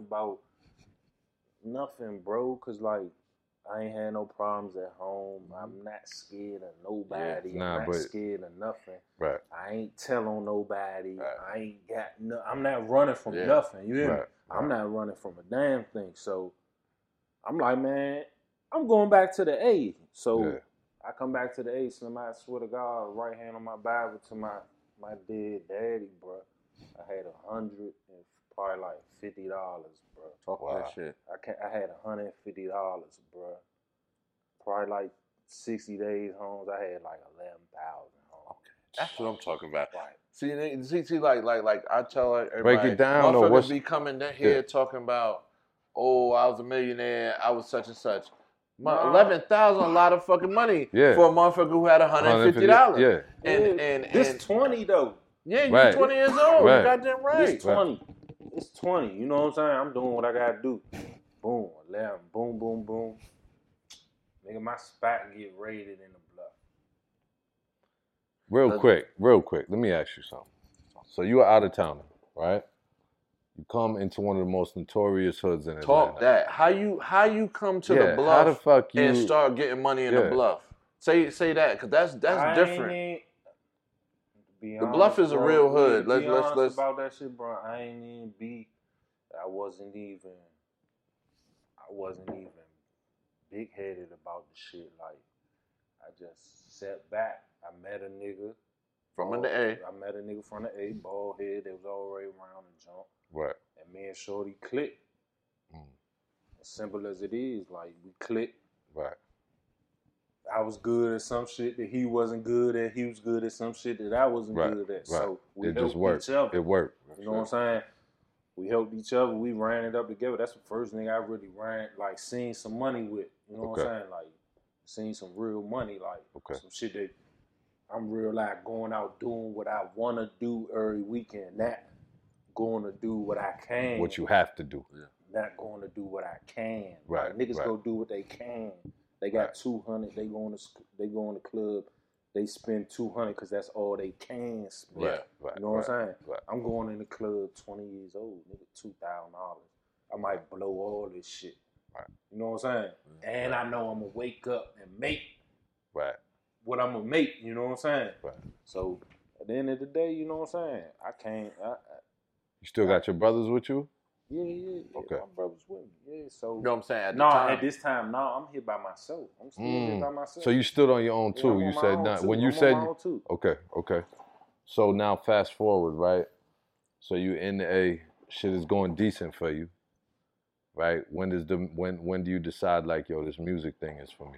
nothing, bro. Cause like I ain't had no problems at home. I'm not scared of nobody. Yeah, nah, I'm not but- scared of nothing. Right. I ain't tell on nobody. Right. I ain't got no. I'm not running from Yeah. nothing. You hear me? Right. I'm not running from a damn thing. So I'm like, man, I'm going back to the A. So Yeah. I come back to the A. Somebody, I swear to God, right hand on my Bible to my dead daddy, bro. I had $100 and probably like $50, bro. Talk Wow. that shit. I had $150, bro. Probably like 60 days homes. I had like 11,000 homes. That's what I'm talking about. Right. See, like I tell everybody, Break it down, or motherfuckers what's- be coming here talking about, oh, I was a millionaire, I was such and such. Nah. 11,000, a lot of fucking money Yeah. for a motherfucker who had $150. Yeah. And this 20 though. yeah, you Right. 20 years old. Right. You goddamn right. This 20. It's 20. You know what I'm saying? I'm doing what I gotta do. Boom, 11. Boom, boom, boom. Nigga, my spot get raided in the bluff. Real quick. Let me ask you something. So you are out of town, right? You come into one of the most notorious hoods in Atlanta. Talk that. How you come to the How bluff the fuck you and start getting money in the bluff? Say that, because that's different. The bluff is a real hood. Let's about that shit, bro. I ain't even be. I wasn't even big headed about the shit. Like I just sat back. I met a nigga from the A. I met a nigga from the A, bald head. They was already around the jump. Right. And me and Shorty clicked. As simple as it is, like we clicked. Right. I was good at some shit that he wasn't good at. He was good at some shit that I wasn't Right. good at. Right. So we It helped just worked. each other. It worked. You know what I'm saying? We helped each other. We ran it up together. That's the first thing I really ran, like, seen some money with. You know what I'm saying? Like, seen some real money, like, some shit that I'm real, like, going out doing what I want to do every weekend. Not going to do what I can. What you have to do. Not going to do what I can. Right. Like, niggas go do what they can. They got 200. They go in the club. They spend 200 because that's all they can spend. Right. You know what I'm saying? Right. I'm going in the club 20 years old, nigga, $2,000. I might blow all this shit. Right. You know what I'm saying? And I know I'm gonna wake up and make what I'm gonna make. You know what I'm saying? Right. So at the end of the day, you know what I'm saying? I can't. You still got your brothers with you? Yeah. Okay. My brother's with me. Yeah. So You know what I'm saying? At the no, time. at this time, no, I'm here by myself. I'm still here by myself. So you stood on your own Yeah, too. I'm You on my said own, not too. when you I'm said on my own, too. Okay. So now fast forward, right? So you in the A, shit is going decent for you, right? When do you decide like, yo, this music thing is for me?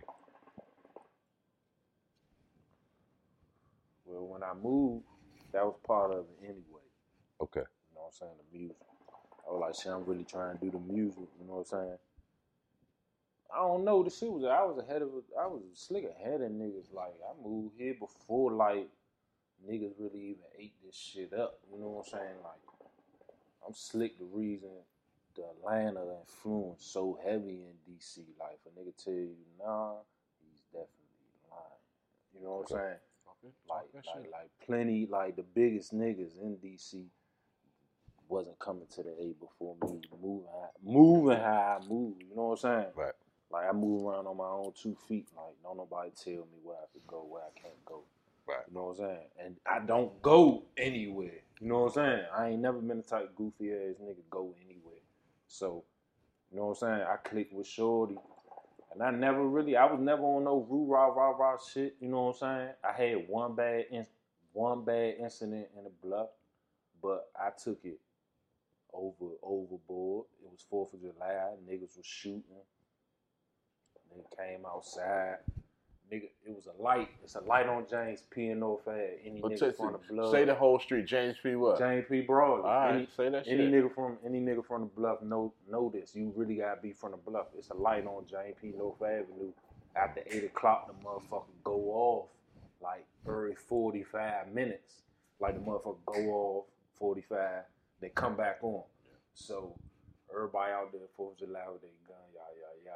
Well, when I moved, that was part of it anyway. Okay. You know what I'm saying? The music. I was like, shit, I'm really trying to do the music. You know what I'm saying? I don't know. The shit was, I was a slick ahead of niggas. Like, I moved here before, like, niggas really even ate this shit up. You know what I'm saying? Like, I'm slick the reason the Atlanta influence so heavy in DC. Like, if a nigga tell you, nah, he's definitely lying. You know what I'm saying? Like plenty, like the biggest niggas in DC wasn't coming to the A before me, moving how I move. You know what I'm saying? Right. Like I move around on my own 2 feet. Like don't nobody tell me where I could go, where I can't go. Right. You know what I'm saying? And I don't go anywhere. You know what I'm saying? I ain't never been the type goofy ass nigga go anywhere. So, you know what I'm saying? I clicked with Shorty. And I was never on no rah shit. You know what I'm saying? I had one bad incident in the Bluff, but I took it overboard. It was 4th of July. Niggas was shooting. Nigga came outside. Nigga, it was a light. It's a light on James P. and North Ave. Any nigga from the Bluff. Say the whole street. James P. what? James P. Broadway. All right, say that shit. Any nigga from the Bluff know this. You really gotta be from the Bluff. It's a light on James P. North Avenue. After 8 o'clock, the motherfucker go off like every 45 minutes. Like the motherfucker go off 45, they come back on. So everybody out there 4th of July with their gun, yah.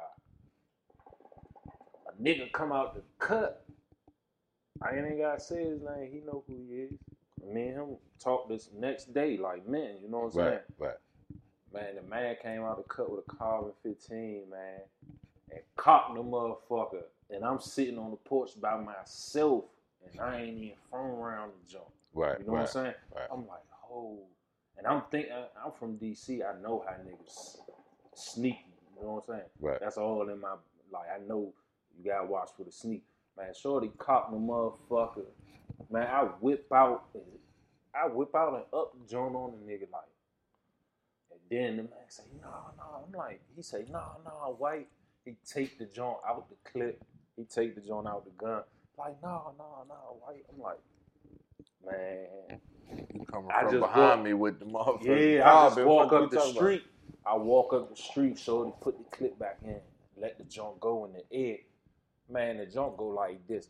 A nigga come out the cut. I ain't gotta say his name. He know who he is. Me and him talked this next day, like, man, you know what I'm saying? Right. Man, the man came out the cut with a carbon 15, man, and cocked the motherfucker. And I'm sitting on the porch by myself, and I ain't even from around the joint. Right. You know what I'm saying? Right. I'm like, oh. And I'm from DC. I know how niggas sneaky. You know what I'm saying? Right. That's all in my, like, I know you gotta watch for the sneak. Man, Shorty cocked the motherfucker. Man, I whip out and up the joint on the nigga like. And then the man say, no. I'm like, he say, no, white. He take the joint out the clip. He take the joint out the gun. Like, no, white. I'm like, man. You coming from behind me with the motherfucker. Yeah, I just walk up the street. I walk up the street, Shorty put the clip back in, let the joint go in the air. Man, the joint go like this.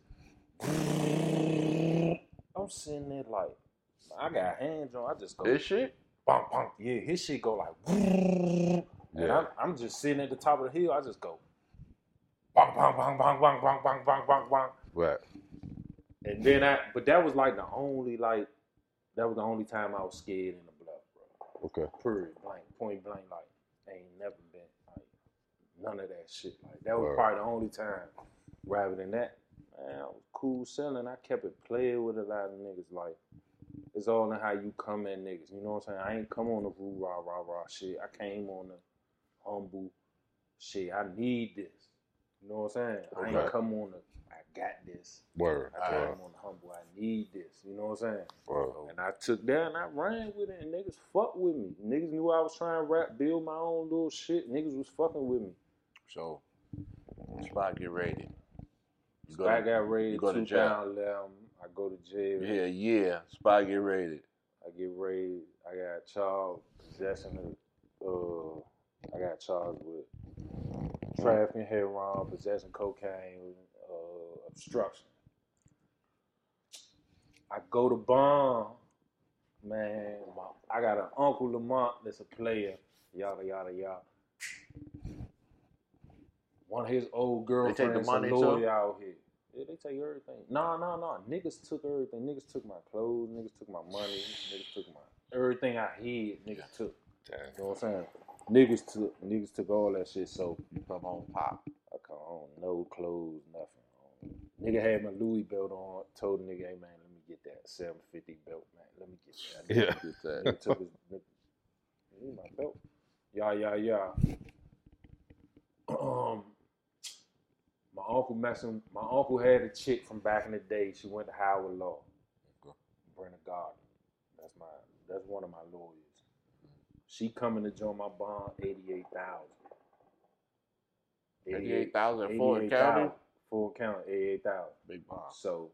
I'm sitting there like, I got hands on. I just go. This shit? Bonk, bonk. Yeah, his shit go like. And Yeah. I'm just sitting at the top of the hill. I just go. Bonk, bonk, bonk, bonk, bonk, bonk, bonk, bonk, bonk, bonk. Right. And then but that was like that was the only time I was scared in the Bluff, bro. Okay. Period, blank, point blank, like, I ain't never been, like, none of that shit. Like, that was Word. probably the only time. Rather than that, man, I was cool selling. I kept it playing with a lot of niggas. Like, it's all in how you come at niggas. You know what I'm saying? I ain't come on the rah shit. I came on the humble shit. I need this. You know what I'm saying? I ain't come on the, I got this. Word. I came on the humble. I need this. You know what I'm saying? Word. And I took that and I ran with it, and niggas fucked with me. Niggas knew I was trying to rap, build my own little shit. Niggas was fucking with me. So, Spot get raided. I got raided. You go to jail. I go to jail. Yeah. Spot get raided. I get raided. I got charged possession of. I got charged with trafficking heroin, possessing cocaine, obstruction. I go to bond. Man, I got an Uncle Lamont that's a player. Yada. One of his old girlfriends, a lawyer out here. Yeah, they take everything. No. Niggas took everything. Niggas took my clothes. Niggas took my money. Niggas took everything I had. Niggas took. Damn. You know what I'm saying? Niggas took all that shit. So You come home pop. I come home, no clothes, nothing. Nigga had my Louis belt on. Told the nigga, hey man, let me get that 750 belt, man. Let me get that. Yeah. Get that. Nigga took his my belt. Yeah. My uncle had a chick from back in the day. She went to Howard Law. Okay. Brenna Gardner. That's one of my lawyers. She coming to join my bond, 88,000. 88,000 full accounting? Full account, 88,000. Big bomb. So,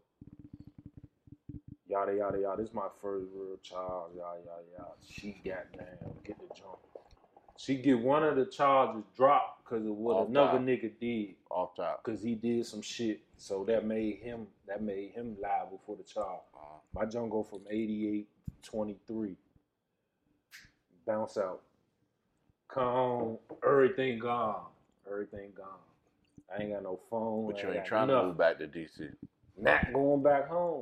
yada yada yada. This is my first real child. Yada yada yada. She got down, get the jump. She get one of the charges dropped because of what Off another top. nigga did. Off top. Because he did some shit. So that made him liable for the charge. My junk go from 88 to 23. Bounce out. Come home. Everything gone. I ain't got no phone. But you I ain't got trying to nothing. move back to DC. Not going back home.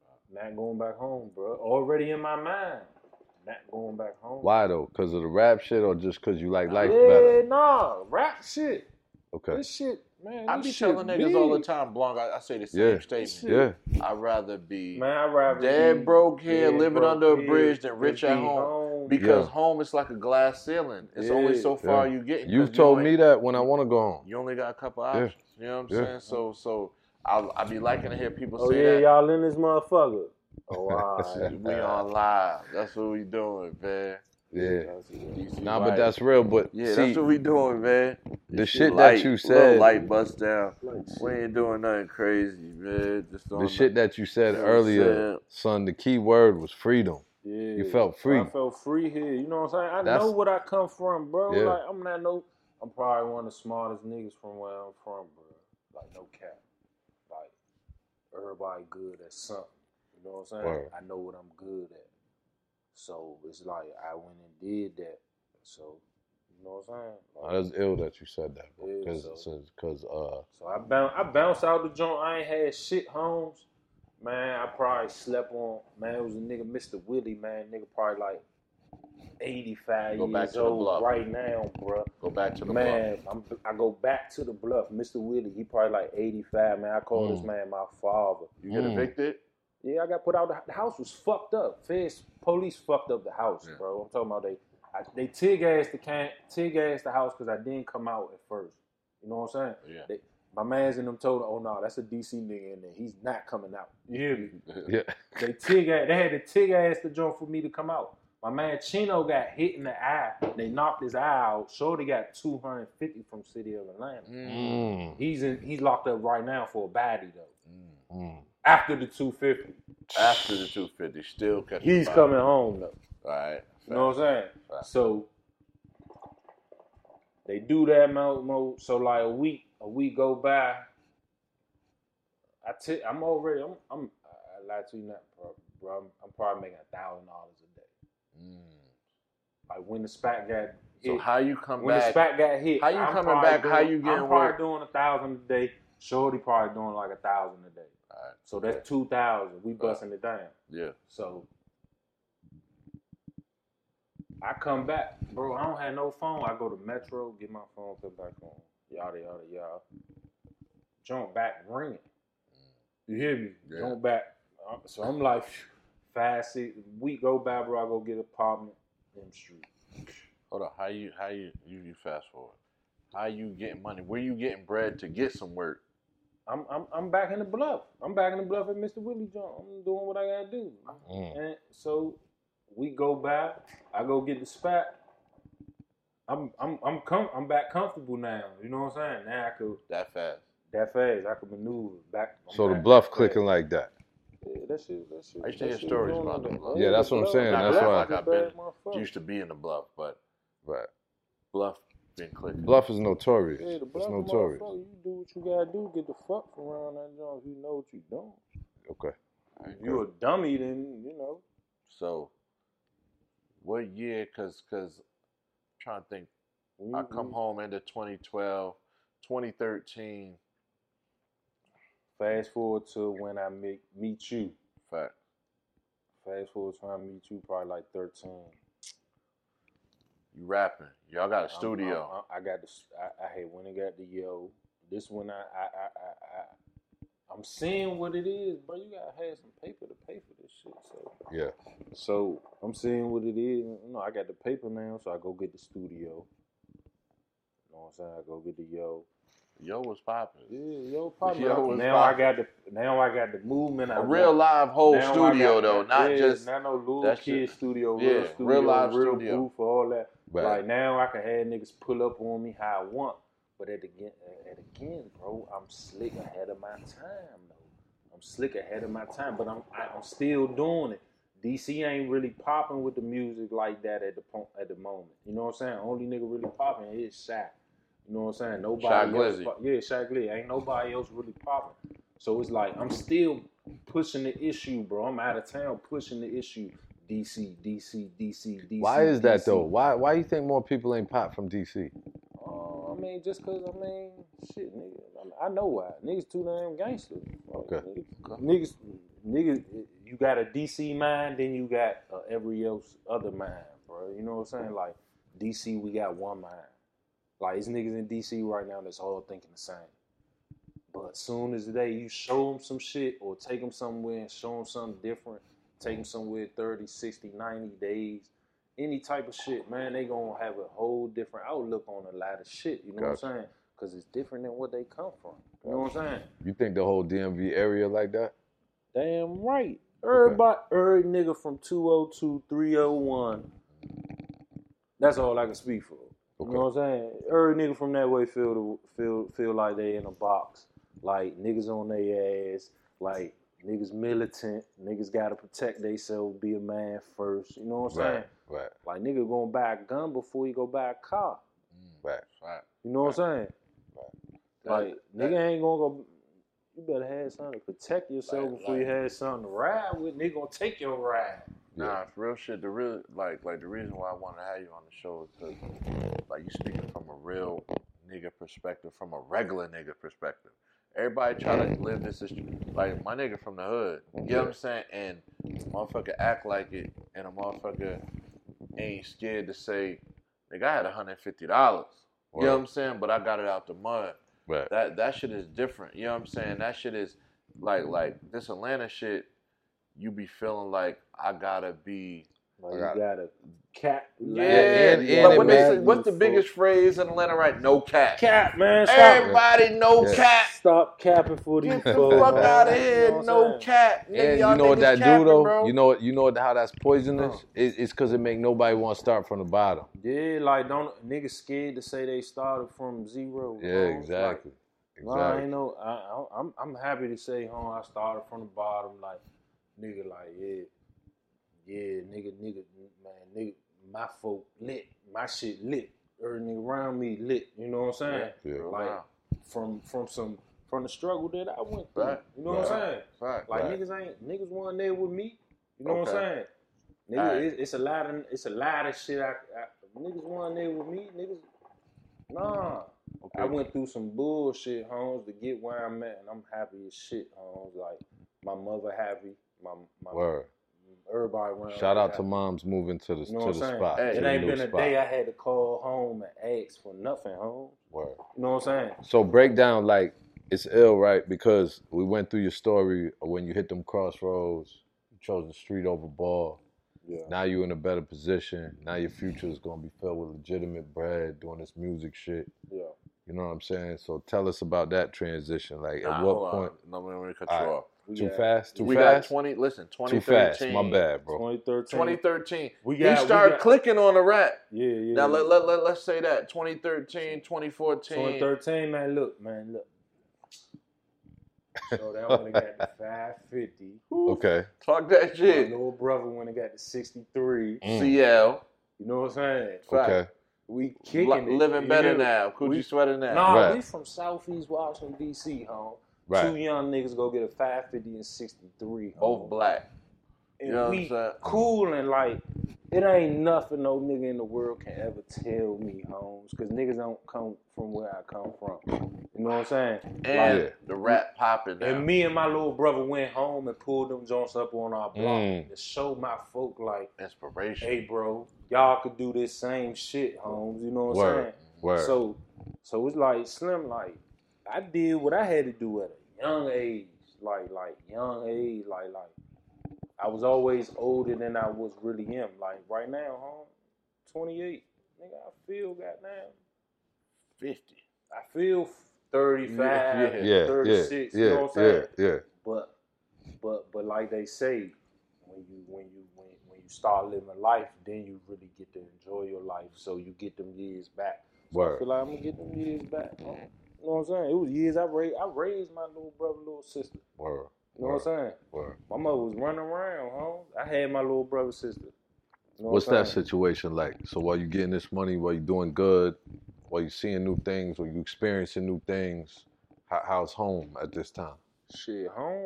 Bro. Already in my mind. Not going back home. Why though? Because of the rap shit or just because you like life Yeah, better? nah. Rap shit. Okay. This shit, man. I this be shit telling niggas all the big. time, Blanc, I say the same Yeah. statement. Yeah. I'd rather be Man, I'd rather dead be broke here, dead living broke under a here bridge than rich than at be home. Because Yeah. home is like a glass ceiling. It's only so far you get. You've told me that when I want to go home. You only got a couple Yeah. options. You know what I'm saying? So I be liking to hear people Oh say yeah, that. y'all in this motherfucker. Oh, all right. We on live. That's what we doing, man. Yeah. DC Nah, White. but that's real. But Yeah, see, that's what we doing, man. the It's shit light, that you little said, light bust down. Light We ain't doing nothing crazy, man. Just the on shit that you said You know what I'm earlier, saying? son, the key word was freedom. Yeah. You felt free. I felt free here. You know what I'm saying? I That's- know what I come from, bro. Yeah. Like I'm probably one of the smartest niggas from where I'm from, bro. Like no cap. Like everybody good at something. You know what I'm saying? Word. I know what I'm good at. So it's like I went and did that. So you know what I'm saying? Like, That's ill that you said that, bro. Yeah, Because So I bounced out the joint. I ain't had shit homes. Man, I probably slept on. Man, it was a nigga, Mr. Willie. Man, nigga probably like 85 Go back years to the old bluff. right now, bro. Go back to the Man, I go back to the bluff. Mr. Willie, he probably like 85. Man, I call this man my father. You get evicted? Yeah, I got put out. The house was fucked up. Police fucked up the house, bro. I'm talking about they tear-gassed the house because I didn't come out at first. You know what I'm saying? Yeah. My mans and them told, oh no, that's a DC nigga in there. He's not coming out. You hear me? yeah, They had to tig-ass the joint for me to come out. My man Chino got hit in the eye. They knocked his eye out. Shorty got 250 from City of Atlanta. He's locked up right now for a baddie though. After the 250. After the 250, still catching He's fire. coming home though. All right. You know what I'm saying? Right. So they do that mode. So like a week go by. I lie to you not, bro. I'm probably making $1,000 a day. Like when the SPAC got hit. So how you come when back? the SPAC got hit, How you I'm coming probably back? How you I'm getting probably work? doing 1,000 a day. Shorty probably doing like 1,000 a day. All right. So that's 2,000. We busting it down. Yeah. So I come back, bro. I don't have no phone. I go to Metro, get my phone, put back on. Yada yada yada. Jump back ringing. You hear me? Yeah. Jump back. So I'm like, 5, 6 week go by, bro. I go get an apartment in the street. Hold on. How you fast forward? How you getting money? Where you getting bread to get some work? I'm back in the bluff. I'm back in the bluff at Mr. Willie John. I'm doing what I gotta do. And so we go by. I go get the SPAC. I'm back comfortable now. You know what I'm saying? Now I could That fast. I could maneuver back. so the back bluff that clicking fast. like that. Yeah, that shit. I used to hear stories about the bluff. Yeah, that's what I'm saying. Not That's like why. I've been used to be in the bluff, but Right. bluff been clicking. Bluff is notorious. Yeah, the bluff, It's notorious. motherfucker. You do what you gotta do. Get the fuck from around that joint if you know what you doing. Okay. If you a dummy, then you know. So, what year? Cause I'm trying to think. I come home into 2012, 2013. Fast forward to when I meet you. Fact. Fast forward to when I meet you, probably like 13. You rapping? Y'all got a studio. I got the. I had went and got the yo. This when I'm seeing what it is, bro. You gotta have some paper to pay for this shit. So I'm seeing what it is. You know, I got the paper now, so I go get the studio. You know what I'm saying? I go get the Yo. Yo was popping. Yeah, Yo popping. Yo was Now popping. I got the movement. A real live whole Now I studio got- though, not just not no little that kid shit. studio, Yeah, real studio, real live real studio. booth, all that. Right. Like now I can have niggas pull up on me how I want, but at again, bro, I'm slick ahead of my time though. I'm slick ahead of my time, but I'm still doing it. DC ain't really popping with the music like that at the moment. You know what I'm saying? Only nigga really popping is Shaq. You know what I'm saying? Nobody Shaq else. Glizzy. Yeah, Shaq Glizzy. Ain't nobody else really popping. So it's like I'm still pushing the issue, bro. I'm out of town pushing the issue. DC. Why is that DC. though? Why you think more people ain't pop from DC? I mean, just cause shit, nigga. I know why. Niggas too damn gangster. Okay. Niggas, you got a DC mind, then you got every else other mind, bro. You know what I'm saying? Like DC, we got one mind. Like it's niggas in DC right now that's all thinking the same. But soon as the day you show them some shit or take them somewhere and show them something different, take them somewhere 30, 60, 90 days, any type of shit, man, they gonna have a whole different outlook on a lot of shit. You know what I'm saying? Because it's different than what they come from. You know what I'm saying? You think the whole DMV area like that? Damn right. Everybody, every nigga from 202, 301, that's all I can speak for. You know what I'm saying? Every nigga from that way feel like they in a box. Like niggas on their ass. Like niggas militant. Niggas gotta protect themselves, be a man first. You know what I'm saying? Right. Like nigga gonna buy a gun before you go buy a car. Right. You know what I'm saying? Like nigga ain't gonna go. You better have something to protect yourself before you have something to ride with. Nigga gonna take your ride. Nah, for real shit. The real like the reason why I want to have you on the show is because like you speaking from a real nigga perspective, from a regular nigga perspective. Everybody try to live this like my nigga from the hood. You know what I'm saying? And motherfucker act like it, and a motherfucker ain't scared to say, nigga, I had $150. You know what I'm saying? But I got it out the mud. Right. That shit is different. You know what I'm saying? That shit is like this Atlanta shit. You be feeling like I gotta be. Like you gotta cap. What's the biggest phrase in Atlanta right? No cap. Cap, man. Stop. Everybody, no cap. Stop capping for these Get the folks. fuck out of You here. know what No I'm cap. And Nigga, you know what that capping, do though? bro. You know how that's poisonous? It's because it make nobody want to start from the bottom. Yeah, like don't niggas scared to say they started from zero. Yeah, bro. exactly. Like, no, I ain't no. I'm happy to say, I started from the bottom. Like, nigga, like nigga, man, my folk lit, my shit lit. Every nigga around me lit. You know what I'm saying? Yeah. Like from the struggle that I went through. Right. You know what I'm saying? Right. Like niggas wasn't there with me. You know what I'm saying? Nigga, Right. it's a lot of shit. Niggas wasn't there with me. Niggas, nah. Okay. I went through some bullshit, Holmes, to get where I'm at, and I'm happy as shit, Holmes. Like my mother happy, my Word. everybody around. Shout out to happy. moms moving to the You know what I'm saying? spot. Hey, to It the ain't new been a spot. day I had to call home and ask for nothing, Holmes. Word. You know what I'm saying? So break down, like, it's ill, right? Because we went through your story of when you hit them crossroads, you chose the street over ball. Yeah. Now you're in a better position. Now your future is going to be filled with legitimate bread, doing this music shit. Yeah. You know what I'm saying? So tell us about that transition. Like, at Hold what on. point? No, let me cut All you right. off. Too fast? Too We fast? got 2013. Too fast. My bad, bro. 2013. 2013. We He got- started we got- clicking on the rap. Yeah. Now let's say that 2013, 2014. 2013, man. Look. So that one got the 550. Okay. Talk that My shit. little brother when it got the 63. CL. You know what I'm saying? Okay. We kicking it. Living You better hear me? now. Coochie sweater now. Nah, Right. we from Southeast Washington, D.C., home. Right. Two young niggas go get a 550 and 63. Both black. And You know what I'm we saying? cool and like, it ain't nothing no nigga in the world can ever tell me, Holmes, because niggas don't come from where I come from. You know what I'm saying? And Like, the rap popping now. and me and my little brother went home and pulled them joints up on our block Mm. to show my folk like, Inspiration. hey, bro, y'all could do this same shit, Holmes. You know what I'm saying? Word. So it's like Slim, like, I did what I had to do at a young age. like young age, like I was always older than I was really am. Like right now, 28. Nigga, I feel goddamn 50. I feel 35, Yeah, 36, you know what I'm saying? Yeah. But like they say, when you start living life, then you really get to enjoy your life. So you get them years back. So I feel like I'm gonna get them years back. You know what I'm saying? It was years I raised my little brother, little sister. Word. You know what I'm saying? Word. My mother was running around, I had my little brother, sister. You know What's what I'm that saying? situation like? So while you getting this money, while you doing good, while you seeing new things, while you experiencing new things, how's home at this time? Shit,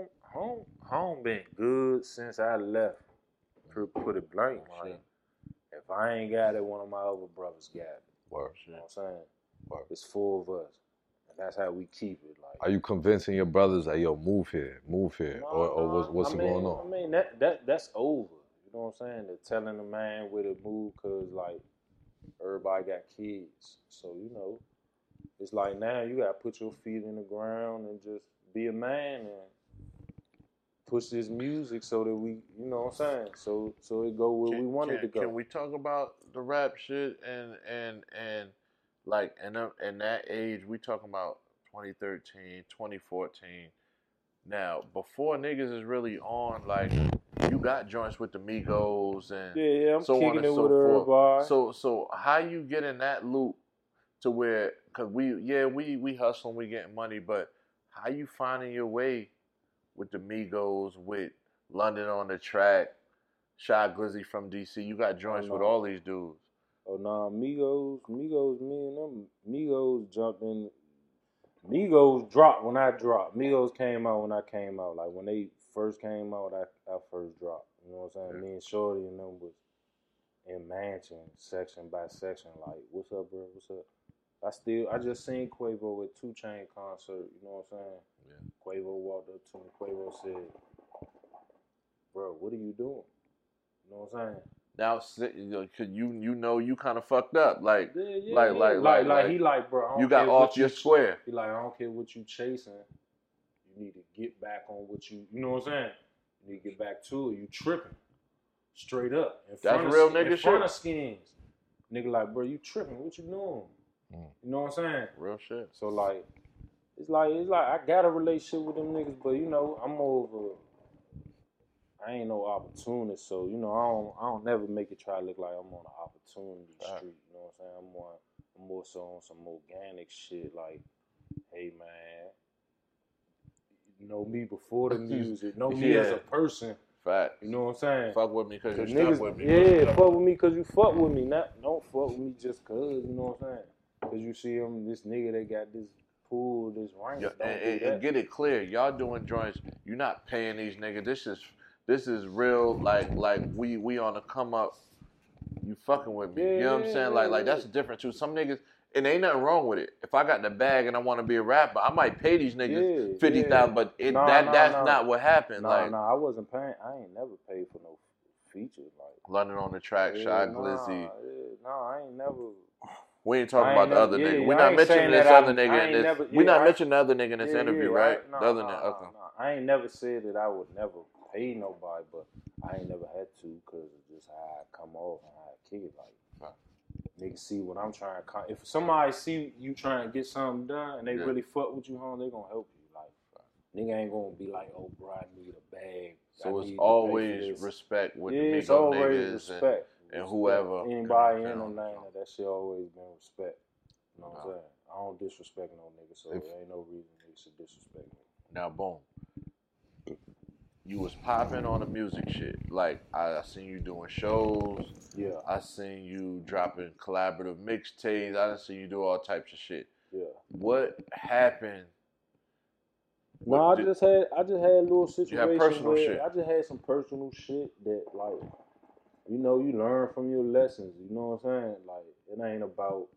home been good since I left. Put it blank, like, if I ain't got it, one of my other brothers got it. Word. You know what I'm saying? Word. It's 4 of us, and that's how we keep it. Like, Are you convincing your brothers that yo move here, or what's going on? I mean that's over. You know what I'm saying? They're telling the man where to move because like everybody got kids, so you know it's like now you gotta put your feet in the ground and just be a man and push this music so that we, you know what I'm saying? So it go where we want it to go. Can we talk about the rap shit and like in that age we talking about 2013, 2014. Now, before niggas is really on, like you got joints with the Migos and Yeah, I'm so kicking on and it so with forth. everybody. So how you get in that loop to where, cause we hustling, we getting money, but how you finding your way with the Migos, with London on the Track, Shy Glizzy from DC? You got joints with all these dudes. Oh nah, Migos, me and them, Migos jumped in. Migos dropped when I dropped. Migos came out when I came out. Like when they first came out, I first dropped. You know what I'm saying? Yeah. Me and Shorty and them was in mansion, section by section. Like, what's up, bro? What's up? I just seen Quavo at 2 Chainz concert. You know what I'm saying? Yeah. Quavo walked up to me. Quavo said, "Bro, what are you doing?" You know what I'm saying? Now, cause you know you kind of fucked up, like Yeah. like He like, bro, I don't you got care off what your you square. He like, I don't care what you chasing. You need to get back on what you know what I'm saying? You need to get back to it. You tripping. Straight up. That's real nigga in front shit. of skins. Nigga like, bro, you tripping. What you doing? You know what I'm saying? Real shit. So like, it's like I got a relationship with them niggas, but you know, I'm more of a, I ain't no opportunist, so you know, I don't never make it try to look like I'm on an opportunity street. You know what I'm saying? I'm more so on some organic shit. Like, hey man, you know me before the music, know me as a person. Fact. You know what I'm saying? Fuck with me because you niggas, stuck with me. Yeah, fuck with me because you fuck with me. Don't fuck with me just cause, you know what I'm saying? Because you see him, this nigga, they got this pool, this rank. And get it clear, y'all doing joints. You're not paying these niggas. This is real. Like we on the come up. You fucking with me. You know what I'm saying? Like that's different too. Some niggas, and ain't nothing wrong with it. If I got the bag and I want to be a rapper, I might pay these niggas $50,000. But that's not what happened. I wasn't paying. I ain't never paid for no features like London on the Track, Shy Glizzy. I ain't never. We ain't talking about the other nigga. We're I not ain't mentioning saying this that other nigga in this. We're not mentioning the other nigga in this interview, right? The other nigga. Okay. I ain't never said that I would never pay nobody, but I ain't never had to because it's just how I come off and how I kick it. Like, niggas see what I'm trying to. If somebody see you trying to get something done and they really fuck with you, home, they gonna help you. Like, nigga ain't gonna be like, oh, bro, I need a bag. So it's always respect with the Migo it's always niggas respect. And whoever. Anybody in them lane, that shit always been respect. You know what I'm saying? I don't disrespect no nigga, so there ain't no reason niggas should disrespect me. Now, boom. You was popping on the music shit. Like, I seen you doing shows. Yeah. I seen you dropping collaborative mixtapes. I done seen you do all types of shit. Yeah. What happened? No, I just had little situations. You had personal shit. I just had some personal shit that, like, you know, you learn from your lessons. You know what I'm saying? Like, it ain't about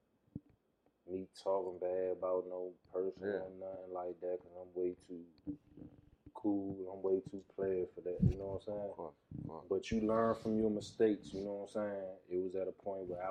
me talking bad about no person or nothing like that, because I'm way too cool. I'm way too player for that. You know what I'm saying? But you learn from your mistakes. You know what I'm saying? It was at a point where I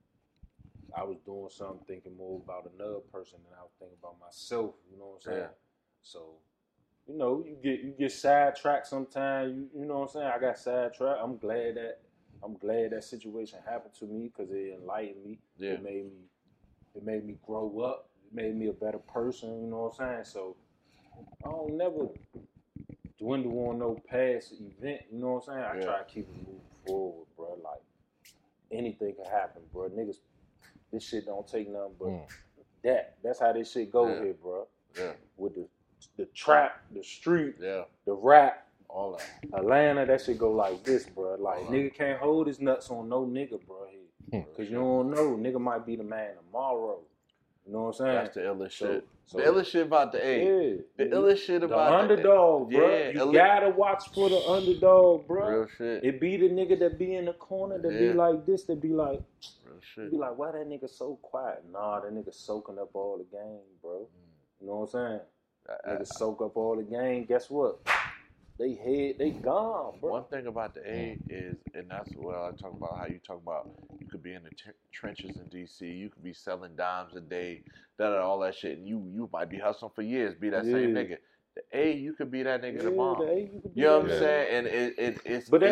was doing something thinking more about another person than I was thinking about myself. You know what I'm saying? So you know, you get sidetracked sometimes. You know what I'm saying? I got sidetracked. I'm glad that situation happened to me because it enlightened me. Yeah. It made me grow up. It made me a better person. You know what I'm saying? So I don't never dwindle on no past event. You know what I'm saying? I try to keep it moving forward, bro. Like anything can happen, bro. Niggas, this shit don't take nothing but that. That's how this shit go here, bro. Yeah. With the trap, the street, Yeah. the rap, All that. Atlanta, that shit go like this, bro. Like nigga can't hold his nuts on no nigga, bro. Cause you don't know, nigga might be the man tomorrow. You know what I'm saying? That's the illest shit. So, The illest shit about the A. yeah, The illest shit the about underdog, the, bro. yeah, You gotta watch for the underdog, bro. Real shit. It be the nigga that be in the corner that be like this, that be like, Real shit. be like, why that nigga so quiet? Nah, that nigga soaking up all the game, bro. You know what I'm saying? Nigga soak up all the game. Guess what? They gone, bro. One thing about the A is, and that's what I talk about, how you talk about, you could be in the trenches in D.C., you could be selling dimes a day, all that shit, and you might be hustling for years, be that same nigga. The A, you could be that nigga tomorrow. The A, you could be you know what that I'm saying? And it's but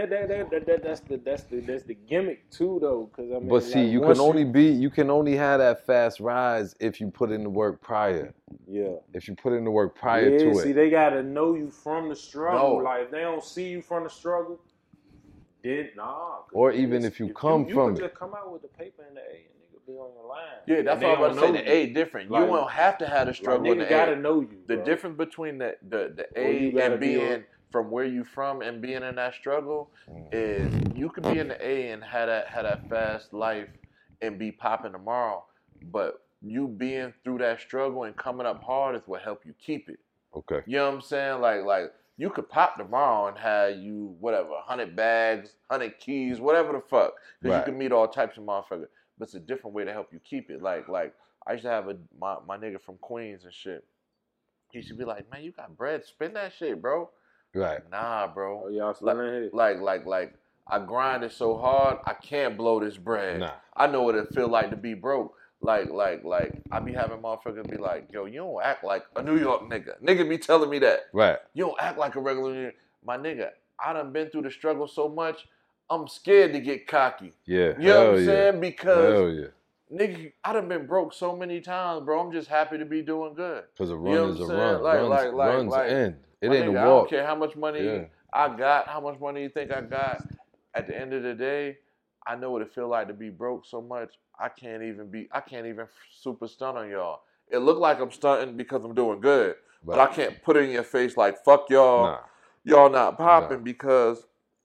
that's the gimmick too, though. Cause I mean, But see, like, you can only have that fast rise if you put in the work prior. Yeah. If you put in the work prior to it. See, they gotta know you from the struggle. No. Like if they don't see you from the struggle, then nah. Or even if you come from you it. just come out with the paper and the A and nigga be on your line. Yeah, that's what I'm about to say. The A different. Like, you won't have to have the struggle like, in the nigga gotta A. know you. The bro. difference between the you A gotta and be being from where you from and being in that struggle is you could be in the A and have that fast life and be popping tomorrow, but you being through that struggle and coming up hard is what help you keep it. Okay. You know what I'm saying? Like you could pop tomorrow and have you whatever 100 bags, 100 keys, whatever the fuck, because you can meet all types of motherfuckers. But it's a different way to help you keep it. Like I used to have my nigga from Queens and shit. He used to be like, man, you got bread, spend that shit, bro. Right. Nah, bro. Oh, y'all still in here? Like I grinded so hard, I can't blow this bread. Nah. I know what it feel like to be broke. Like I be having motherfuckers be like, yo, you don't act like a New York nigga. Nigga be telling me that. Right. You don't act like a regular nigga. My nigga, I done been through the struggle so much, I'm scared to get cocky. Yeah. You know what I'm saying? Because nigga, I done been broke so many times, bro. I'm just happy to be doing good. Because a run is a run. Runs end. It my ain't nigga, a I don't walk. care how much money I got, how much money you think I got. At the end of the day, I know what it feel like to be broke so much. I can't even super stunt on y'all. It look like I'm stunting because I'm doing good, but I can't put it in your face like fuck y'all. Nah. Y'all not popping because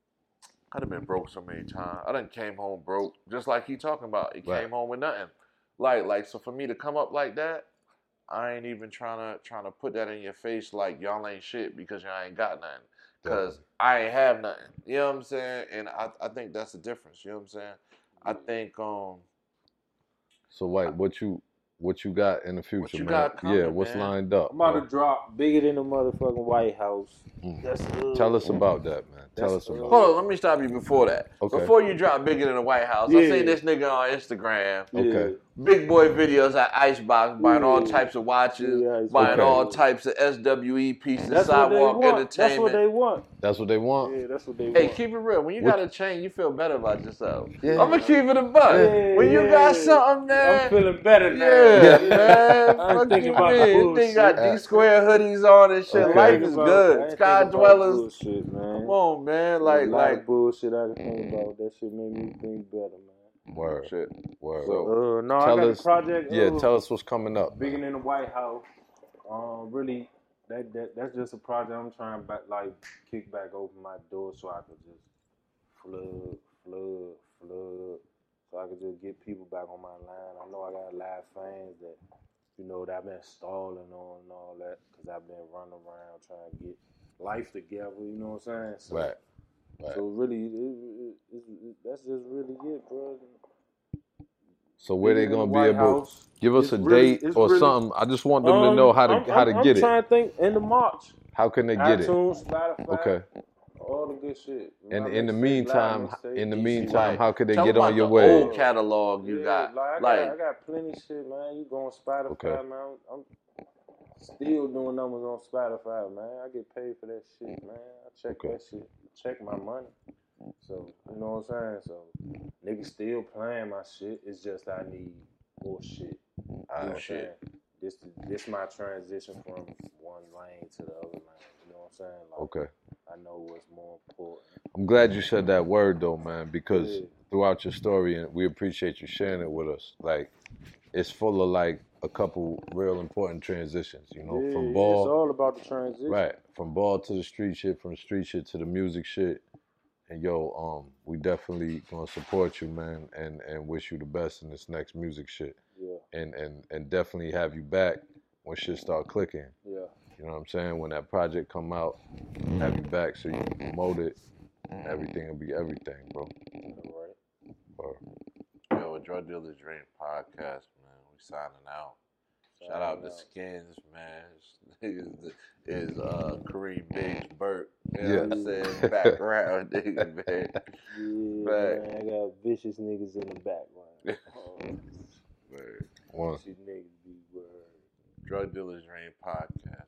I done been broke so many times. I done came home broke, just like he talking about. He came home with nothing. Like so for me to come up like that, I ain't even trying to put that in your face like y'all ain't shit because y'all ain't got nothing. Because I ain't have nothing. You know what I'm saying? And I think that's the difference. You know what I'm saying? I think So White, what you got in the future, what you man? got coming, what's man? lined up? I'm about to drop bigger than the motherfucking White House. That's Tell us about that, man. Tell us about Hold on, let me stop you before that. Okay. Before you drop bigger than the White House, I see this nigga on Instagram. Okay. Big boy videos at Icebox, buying all types of watches, buying all types of SWE pieces, Sidewalk Entertainment. That's what they want. That's what they want? Yeah, that's what they want. Hey, keep it real. When you got a chain, you feel better about yourself. Yeah. I'm going to keep it a buck. When you got something, man. I'm feeling better now. Yeah, man. I'm Fuck thinking you, about the man. bullshit. They got D-square hoodies on and shit. Okay. Life is good. Sky Dwellers. Bullshit, man. Come on, man. A lot of Like, bullshit I can think about. That shit made me think better, man. Word. shit. Word. So, No, tell I got us, a project. tell us what's coming up. Bigger than the White House. Really, that's just a project I'm trying to kick back open my door so I could just flood, so I could just get people back on my line. I know I got a lot of fans that, that I've been stalling on and all that because I've been running around trying to get life together. You know what I'm saying? So, Right. So really, that's just really it, bro. So where they gonna be White able House, give us it's a really- date it's or really- something? I just want them to know how to I'm get trying it. to think end of March. How can they get it? iTunes, Spotify, Okay. all the good shit. And My in the mixtape, meantime, live mixtape, in the DC meantime, White. how could they Tell get them on about your the way? old catalog you got. I got plenty shit, man. You go on Spotify, Okay. man. Still doing numbers on Spotify, man. I get paid for that shit, man. I check that shit. Check my money. So, you know what I'm saying? So, niggas still playing my shit. It's just I need more shit. You know what I'm saying? This my transition from one lane to the other lane. You know what I'm saying? Like, Okay. I know what's more important. I'm glad you said that word though, man, because throughout your story, and we appreciate you sharing it with us. Like, it's full of like a couple real important transitions, you know, from ball. It's all about the transition. Right, from ball to the street shit, from street shit to the music shit. And yo, we definitely gonna support you, man, and wish you the best in this next music shit. Yeah. And definitely have you back when shit start clicking. Yeah. You know what I'm saying? When that project come out, have you back so you can promote it. Everything will be everything, bro. All right. Yo, Drug Dealers Dream podcast, man. We signing out. Shout out to Skins, man. Is Kareem Biggs Burke. You know what I'm saying? Background nigga, man. Yeah, man. I got vicious niggas in the background. Word. One. Vicious niggas be word. Drug Dealers Dream podcast.